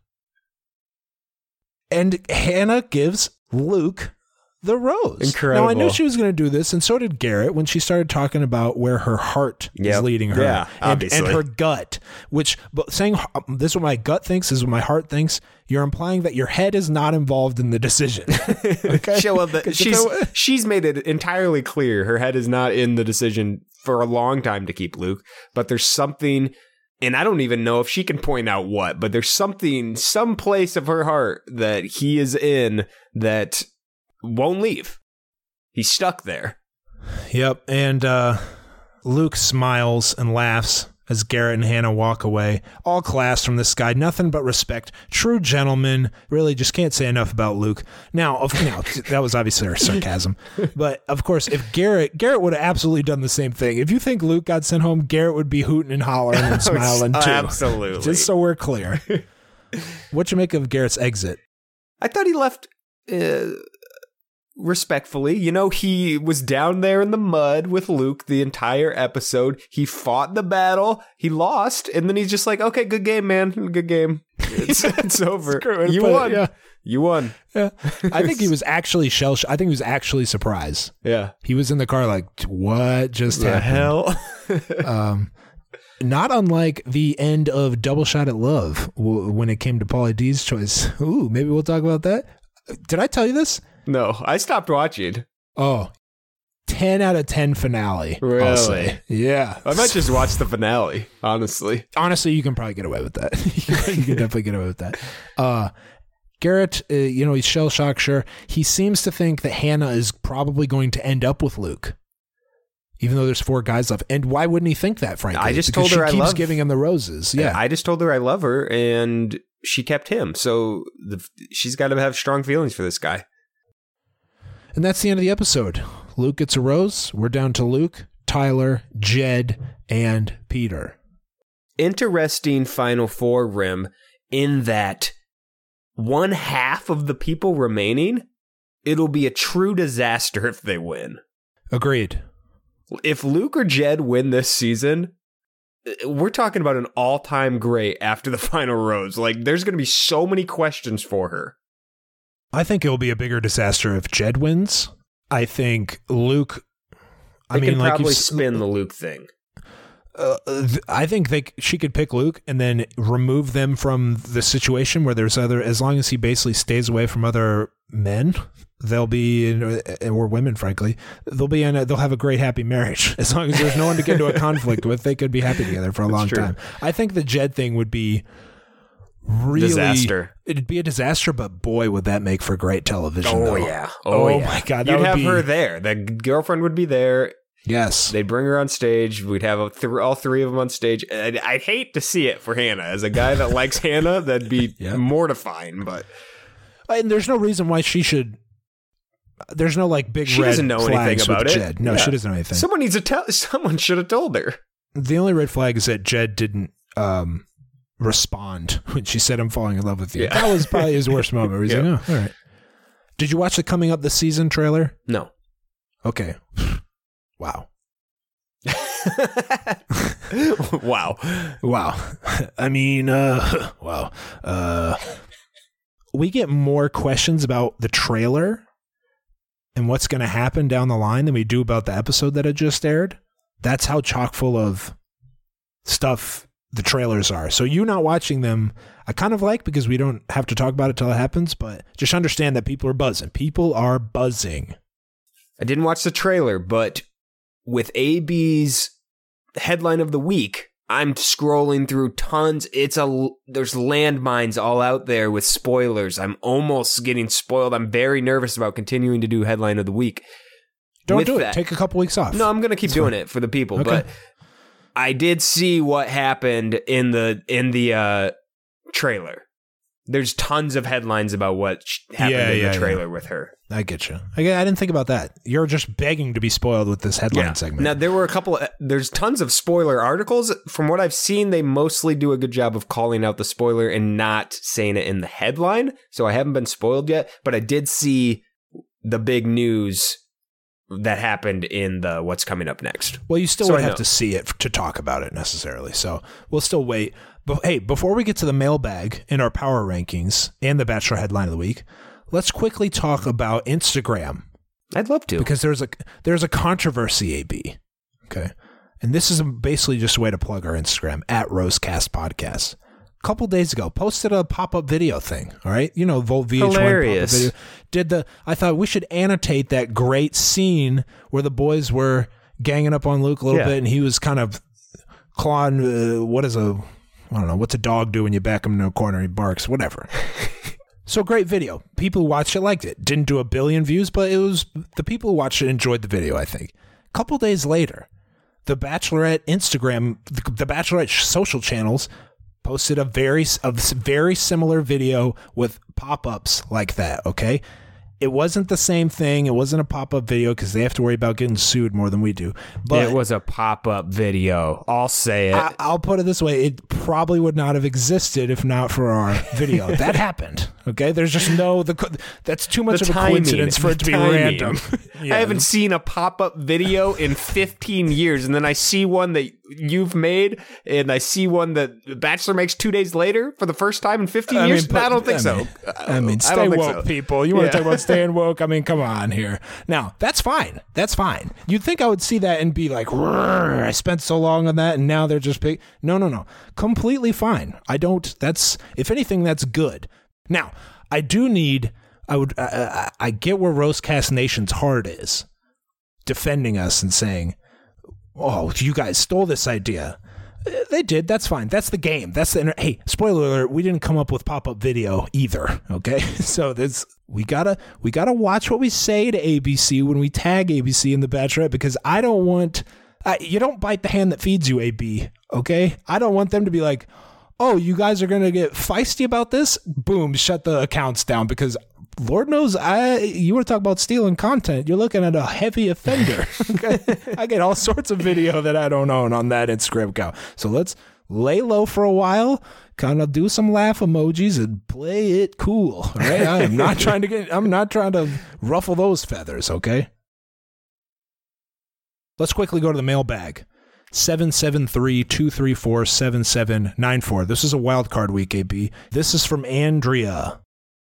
And Hannah gives Luke the rose. Incredible. Now, I knew she was going to do this, and so did Garrett when she started talking about where her heart is Yep. leading her. Yeah, and, obviously. and her gut, which but saying um, this is what my gut thinks, this is what my heart thinks, you're implying that your head is not involved in the decision. Okay? She- well, the- 'Cause she's, if I- she's made it entirely clear her head is not in the decision for a long time to keep Luke, but there's something, and I don't even know if she can point out what, but there's something, some place of her heart that he is in that won't leave. He's stuck there. Yep. And uh, Luke smiles and laughs as Garrett and Hannah walk away. All class from this guy. Nothing but respect. True gentleman. Really just can't say enough about Luke. Now, of, now that was obviously our sarcasm. But, of course, if Garrett... Garrett would have absolutely done the same thing. If you think Luke got sent home, Garrett would be hooting and hollering and smiling, too. Absolutely. Just so we're clear. What you make of Garrett's exit? I thought he left uh, respectfully. You know, he was down there in the mud with Luke the entire episode. He fought the battle. He lost. And then he's just like, okay, good game, man. Good game. It's, it's over. Screw it, You put it- won. yeah. You won. Yeah. I think he was actually shell I think he was actually surprised. Yeah. He was in the car like, what just The happened? hell? Um, not unlike the end of Double Shot at Love w- when it came to Pauly D's choice. Ooh, maybe we'll talk about that. Did I tell you this? No, I stopped watching. Oh, ten out of ten finale. Really? I'll say. Yeah. I might just watch the finale, honestly. Honestly, you can probably get away with that. You can definitely get away with that. Uh, Garrett, uh, you know, he's shell-shocked, sure. He seems to think that Hannah is probably going to end up with Luke, even though there's four guys left. And why wouldn't he think that, frankly? I just because told her she I keeps love- giving him the roses. Yeah. I just told her I love her, and she kept him. So the, she's got to have strong feelings for this guy. And that's the end of the episode. Luke gets a rose. We're down to Luke, Tyler, Jed, and Peter. Interesting Final Four, Rim, in that one half of the people remaining, it'll be a true disaster if they win. Agreed. If Luke or Jed win this season, we're talking about an all-time great after the final rose. Like, there's going to be so many questions for her. I think it'll be a bigger disaster if Jed wins. I think Luke... I They mean, can like probably you, spin the Luke thing. Uh, th- I think they she could pick Luke and then remove them from the situation where there's other, as long as he basically stays away from other men, they'll be in, or women, frankly, they'll be in a, they'll have a great happy marriage. As long as there's no one to get into a conflict with, they could be happy together for a That's long true. time. I think the Jed thing would be really Disaster. It'd be a disaster, but boy, would that make for great television. Oh, though. yeah. Oh, Oh, yeah. my God. That You'd would have be, her there. The girlfriend would be there. Yes. They'd bring her on stage. We'd have a th- all three of them on stage. I'd, I'd hate to see it for Hannah. As a guy that likes Hannah, that'd be Yeah. mortifying. But And there's no reason why she should. There's no like big she red doesn't know anything flags about with it. Jed. No, Yeah. she doesn't know anything. someone needs to tell. Someone should have told her. The only red flag is that Jed didn't um, respond when she said, "I'm falling in love with you." Yeah. That was probably his worst moment. Where he's Yeah. like, "Oh, all right." Did you watch the coming up this season trailer? No. Okay. Wow. Wow. Wow. I mean, uh, wow. Uh, we get more questions about the trailer and what's going to happen down the line than we do about the episode that had just aired. That's how chock full of stuff the trailers are. So you not watching them, I kind of like, because we don't have to talk about it till it happens, but just understand that people are buzzing. People are buzzing. I didn't watch the trailer, but with A B's headline of the week, I'm scrolling through tons. It's a there's landmines all out there with spoilers. I'm almost getting spoiled. I'm very nervous about continuing to do headline of the week. Don't With do it. that- Take a couple weeks off. No, I'm going to keep It's doing fine. it for the people, Okay. but I did see what happened in the in the uh, trailer. There's tons of headlines about what sh- happened Yeah, in yeah, the yeah. trailer with her. I get you. I, I didn't think about that. You're just begging to be spoiled with this headline segment. Now, there were a couple, of, there's tons of spoiler articles. From what I've seen, they mostly do a good job of calling out the spoiler and not saying it in the headline. So I haven't been spoiled yet, but I did see the big news that happened in the what's coming up next. Well, you still So would I have know. to see it to talk about it necessarily. So we'll still wait. But hey, before we get to the mailbag in our power rankings and the Bachelor headline of the week, let's quickly talk about Instagram, I'd love to. because there's a there's a controversy, A B. Okay, and this is basically just a way to plug our Instagram at Rosecast Podcast. A couple days ago, posted a pop up video thing. All right, you know, Volt V H one Hilarious. pop-up video. Did the? I thought we should annotate that great scene where the boys were ganging up on Luke a little Yeah. bit, and he was kind of clawing. Uh, what is a? I don't know. What's a dog do when you back him in a corner? He barks. Whatever. So great video. People who watched it liked it. Didn't do a billion views, but it was the people who watched it enjoyed the video, I think. A couple days later, the Bachelorette Instagram, the, the Bachelorette social channels posted a very a very similar video with pop-ups like that, okay? It wasn't the same thing. It wasn't a pop-up video because they have to worry about getting sued more than we do. But it was a pop-up video. I'll say it. I, I'll put it this way. It probably would not have existed if not for our video. That happened. Okay. There's just no, the co- that's too much The of a timing, coincidence for it to the be timing. random. I haven't seen a pop-up video in fifteen years, and then I see one that you've made, and I see one that The Bachelor makes two days later for the first time in fifteen I years, mean, but, I don't think I so. Mean, I, I mean, I stay don't think woke, so. people. You want Yeah. to talk about staying woke? I mean, come on here. Now, that's fine. That's fine. You'd think I would see that and be like, I spent so long on that, and now they're just big. No, no, no. Completely fine. I don't. That's, if anything, that's good. Now, I do need, I would, I, I, I get where Roastcast Nation's heart is, defending us and saying, oh, you guys stole this idea. They did. That's fine. That's the game. That's the inter- hey. Spoiler alert: we didn't come up with pop-up video either. Okay, so this we gotta we gotta watch what we say to A B C when we tag A B C in The Bachelorette, because I don't want uh, you don't bite the hand that feeds you, A B. Okay, I don't want them to be like, oh, you guys are gonna get feisty about this. Boom, shut the accounts down, because Lord knows, I you want to talk about stealing content, you're looking at a heavy offender. I get all sorts of video that I don't own on that Instagram account. So let's lay low for a while, kind of do some laugh emojis and play it cool. All right, I am not trying to get. I'm not trying to ruffle those feathers. Okay. Let's quickly go to the mailbag. seven seven three, two three four, seven seven nine four. This is a wild card week, A B. This is from Andrea.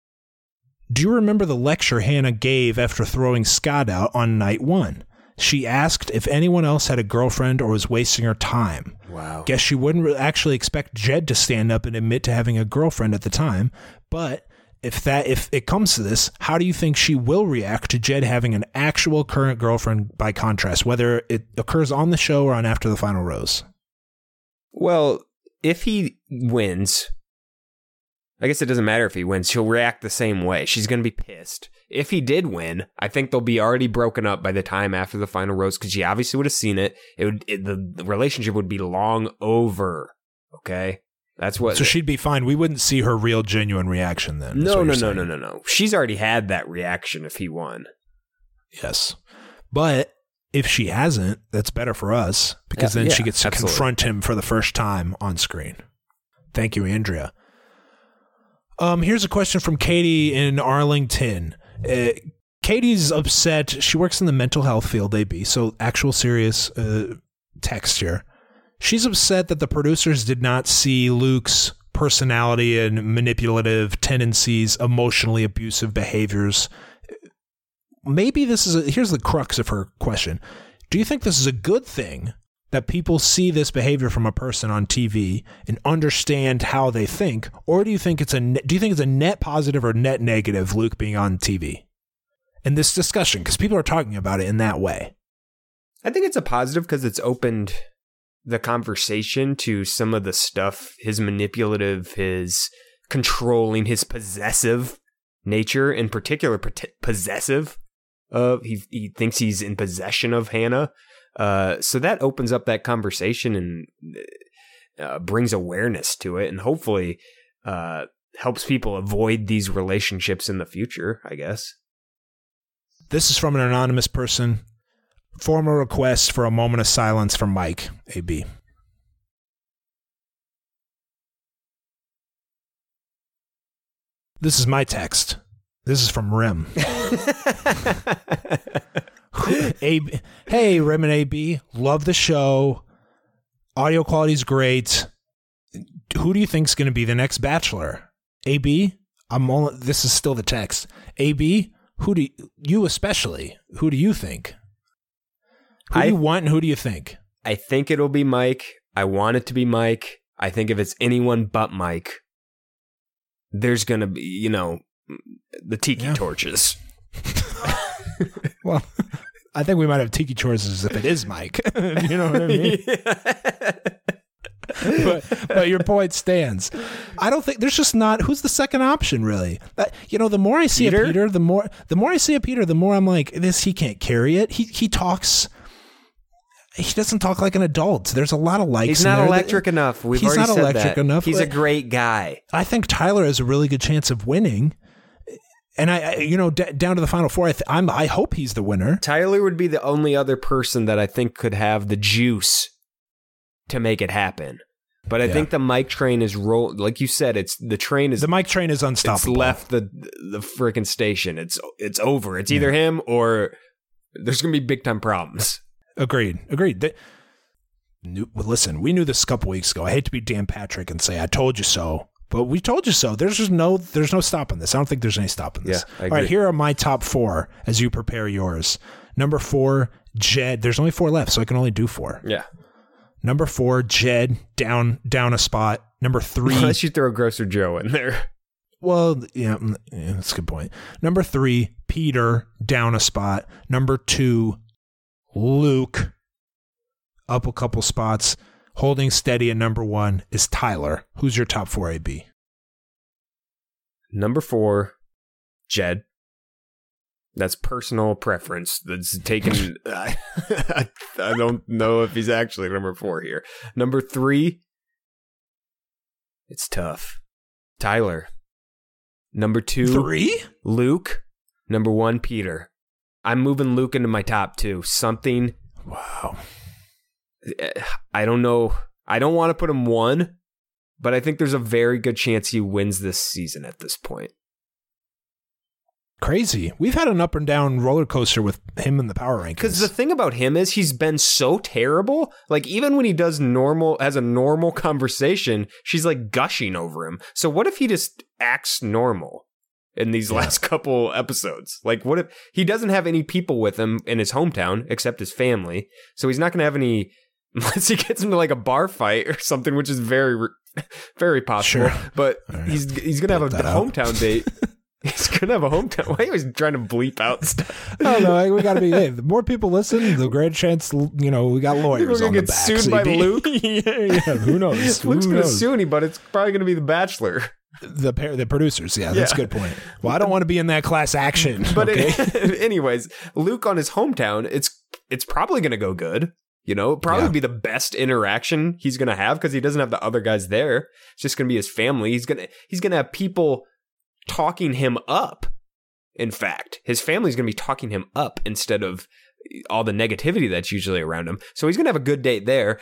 Do you remember the lecture Hannah gave after throwing Scott out on night one? She asked if anyone else had a girlfriend or was wasting her time. Wow. Guess she wouldn't re- actually expect Jed to stand up and admit to having a girlfriend at the time. But if that if it comes to this, how do you think she will react to Jed having an actual current girlfriend by contrast, whether it occurs on the show or on After the Final Rose? Well, if he wins, I guess it doesn't matter if he wins. She'll react the same way. She's going to be pissed. If he did win, I think they'll be already broken up by the time after the final rose, because she obviously would have seen it. It would it, the, the relationship would be long over. Okay, that's what. So she'd be fine. We wouldn't see her real, genuine reaction then. No, no, no, no, no, no. She's already had that reaction if he won. Yes, but if she hasn't, that's better for us, because Yeah, then yeah, she gets to absolutely. confront him for the first time on screen. Thank you, Andrea. Um, here's a question from Katie in Arlington. Uh, Katie's upset. She works in the mental health field, A B, so actual serious uh, text here. She's upset that the producers did not see Luke's personality and manipulative tendencies, emotionally abusive behaviors. Maybe this is a, here's the crux of her question. Do you think this is a good thing that people see this behavior from a person on T V and understand how they think, or do you think it's a ne- do you think it's a net positive or net negative Luke being on T V in this discussion, because people are talking about it in that way? I think it's a positive because it's opened the conversation to some of the stuff, his manipulative, his controlling, his possessive nature, in particular, pot- possessive. Of he he thinks he's in possession of Hannah. Uh, so that opens up that conversation and uh, brings awareness to it, and hopefully uh, helps people avoid these relationships in the future, I guess. This is from an anonymous person. Formal request for a moment of silence from Mike, A B. This is my text. This is from Rem. A B, hey, Rem and A B, love the show. Audio quality's great. Who do you think's going to be the next Bachelor? A B, I'm only, this is still the text. A B, who do you, you especially? Who do you think? Who do I, you want and who do you think? I think it'll be Mike. I want it to be Mike. I think if it's anyone but Mike, there's going to be, you know, the tiki Yeah. torches. Well, I think we might have tiki torches if it is Mike. You know what I mean? but, but your point stands. I don't think there's just not. Who's the second option, really? Uh, you know, the more I see Peter? a Peter, the more the more I see a Peter, the more I'm like, this. He can't carry it. He he talks. He doesn't talk like an adult. There's a lot of likes. He's in not there. electric enough. We've He's already not said electric that. enough. He's a But great guy. I think Tyler has a really good chance of winning. And I, I you know, d- down to the final four, I th- I'm, I hope he's the winner. Tyler would be the only other person that I think could have the juice to make it happen. But I Yeah. think the Mike train is roll. Like you said, it's the train is The Mike train is it's unstoppable. left the the freaking station. It's it's over. It's either him or there's gonna be big time problems. Agreed. Agreed. They, knew, well, listen, we knew this a couple weeks ago. I hate to be Dan Patrick and say I told you so, but we told you so. There's just no, there's no stopping this. I don't think there's any stopping this. Yeah, I All agree. right, here are my top four as you prepare yours. Number four, Jed. There's only four left, so I can only do four. Yeah. Number four, Jed, down down a spot. Number three. Unless you throw Grocer Joe in there. Well, yeah, yeah, that's a good point. Number three, Peter, down a spot. Number two, Luke, up a couple spots. Holding steady at number one is Tyler. Who's your top four, A B? Number four, Jed. That's personal preference. That's taken. I, I don't know if he's actually number four here. Number three, it's tough. Tyler. Number two, Three? Luke. Number one, Peter. I'm moving Luke into my top two. Something. Wow. I don't know. I don't want to put him one, but I think there's a very good chance he wins this season at this point. Crazy. We've had an up and down roller coaster with him in the power rankings. Because the thing about him is he's been so terrible. Like, even when he does normal, has a normal conversation, she's like gushing over him. So what if he just acts normal in these Yeah. last couple episodes? Like, what if he doesn't have any people with him in his hometown except his family? So he's not going to have any, unless he gets into like a bar fight or something, which is very, very possible. Sure. But right. he's he's going to have a Bleep that out. hometown date. He's going to have a hometown. Why are you always trying to bleep out stuff? I don't know. We got to be. Hey, the more people listen, the greater chance. You know, we got lawyers. We're gonna on get the back, sued so by A B. Luke? yeah, yeah. Who knows? Luke's Who going to knows? sue anybody. It's probably going to be The Bachelor. The par- the producers. Yeah, that's Yeah. a good point. Well, I don't want to be in that class action. But okay? it, anyways, Luke on his hometown, it's it's probably going to go good. You know, it'll probably Yeah. be the best interaction he's going to have because he doesn't have the other guys there. It's just going to be his family. He's going to he's going to have people talking him up. In fact, his family's going to be talking him up instead of all the negativity that's usually around him. So he's going to have a good date there.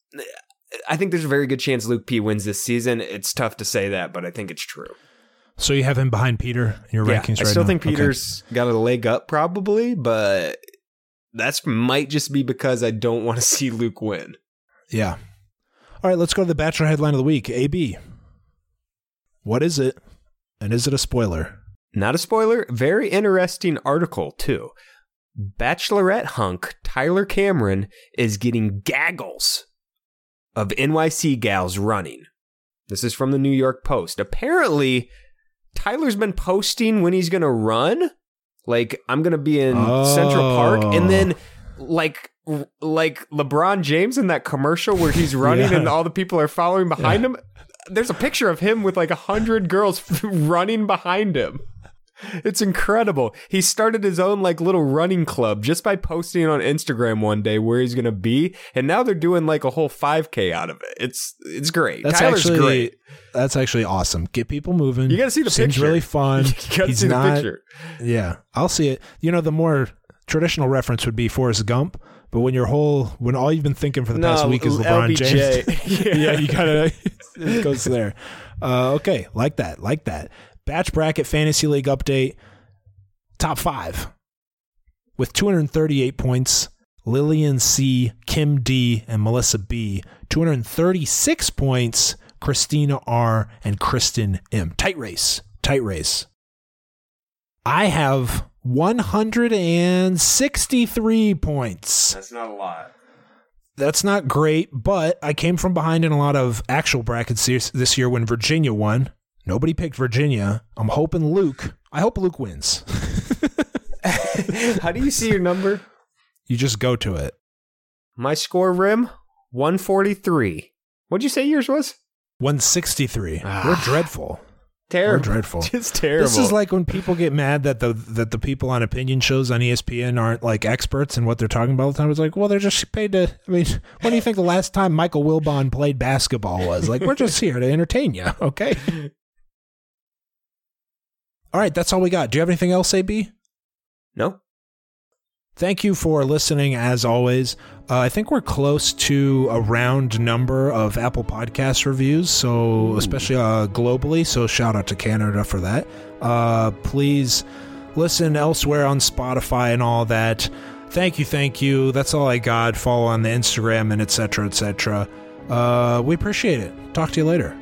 I think there's a very good chance Luke P wins this season. It's tough to say that, but I think it's true. So you have him behind Peter in your Yeah, rankings I right still now? think Okay. Peter's got a leg up probably, but that's might just be because I don't want to see Luke win. Yeah. All right, let's go to the Bachelor headline of the week. A B, what is it? And is it a spoiler? Not a spoiler, very interesting article too. Bachelorette hunk Tyler Cameron is getting gaggles of N Y C gals running. This is from the New York Post. Apparently, Tyler's been posting when he's going to run. Like, I'm going to be in Oh. Central Park. And then, like, like LeBron James in that commercial where he's running Yeah. and all the people are following behind Yeah. him. There's a picture of him with like a hundred girls running behind him. It's incredible. He started his own like little running club just by posting on Instagram one day where he's going to be. And now they're doing like a whole five K out of it. It's it's great. That's Tyler's actually great. that's actually awesome. Get people moving. You got to see the Seems picture. really fun. You got to He's see the not- picture. Yeah, I'll see it. You know, the more traditional reference would be Forrest Gump, but when your whole when all you've been thinking for the past No, week is LeBron L B J. James, yeah, you gotta it goes there. Uh, okay, like that, like that. Batch bracket fantasy league update. Top five with two hundred thirty-eight points. Lillian C, Kim D, and Melissa B. two hundred thirty-six points. Christina R and Kristen M. Tight race, tight race. I have one hundred sixty-three points. That's not a lot. That's not great, but I came from behind in a lot of actual brackets this this year when Virginia won. Nobody picked Virginia. I'm hoping Luke. I hope Luke wins. How do you see your number? You just go to it. My score rim, one forty-three. What'd you say yours was? one sixty-three. Ah. We're dreadful. Terrible. We're dreadful. Just terrible. This is like when people get mad that the that the people on opinion shows on E S P N aren't like experts in what they're talking about all the time. It's like, well, they're just paid to. I mean, when do you think the last time Michael Wilbon played basketball was? Like, we're just here to entertain you, okay? All right, that's all we got. Do you have anything else, A B? No? Thank you for listening, as always. Uh, I think we're close to a round number of Apple Podcast reviews, so especially uh, globally, so shout out to Canada for that. Uh, please listen elsewhere on Spotify and all that. Thank you, thank you. That's all I got. Follow on the Instagram and et cetera, et cetera. Uh, we appreciate it. Talk to you later.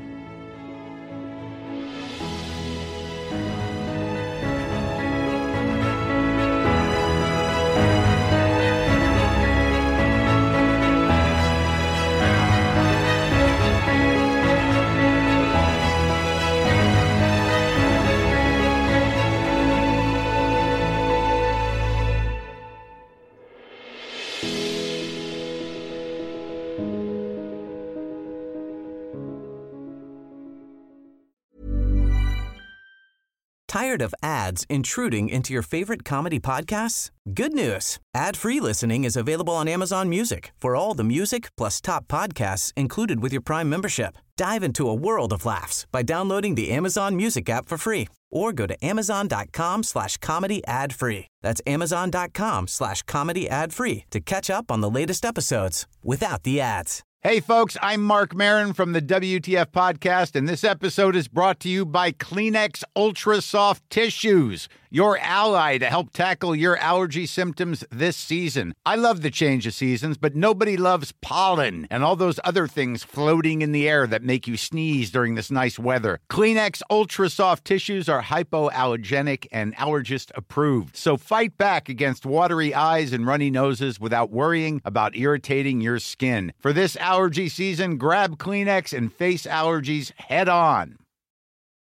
Tired of ads intruding into your favorite comedy podcasts? Good news. Ad-free listening is available on Amazon Music for all the music plus top podcasts included with your Prime membership. Dive into a world of laughs by downloading the Amazon Music app for free or go to amazon.com slash comedy ad free. That's amazon.com slash comedy ad free to catch up on the latest episodes without the ads. Hey, folks, I'm Mark Maron from the W T F Podcast, and this episode is brought to you by Kleenex Ultra Soft Tissues, your ally to help tackle your allergy symptoms this season. I love the change of seasons, but nobody loves pollen and all those other things floating in the air that make you sneeze during this nice weather. Kleenex Ultra Soft Tissues are hypoallergenic and allergist approved, so fight back against watery eyes and runny noses without worrying about irritating your skin. For this allergy season, grab Kleenex and face allergies head on.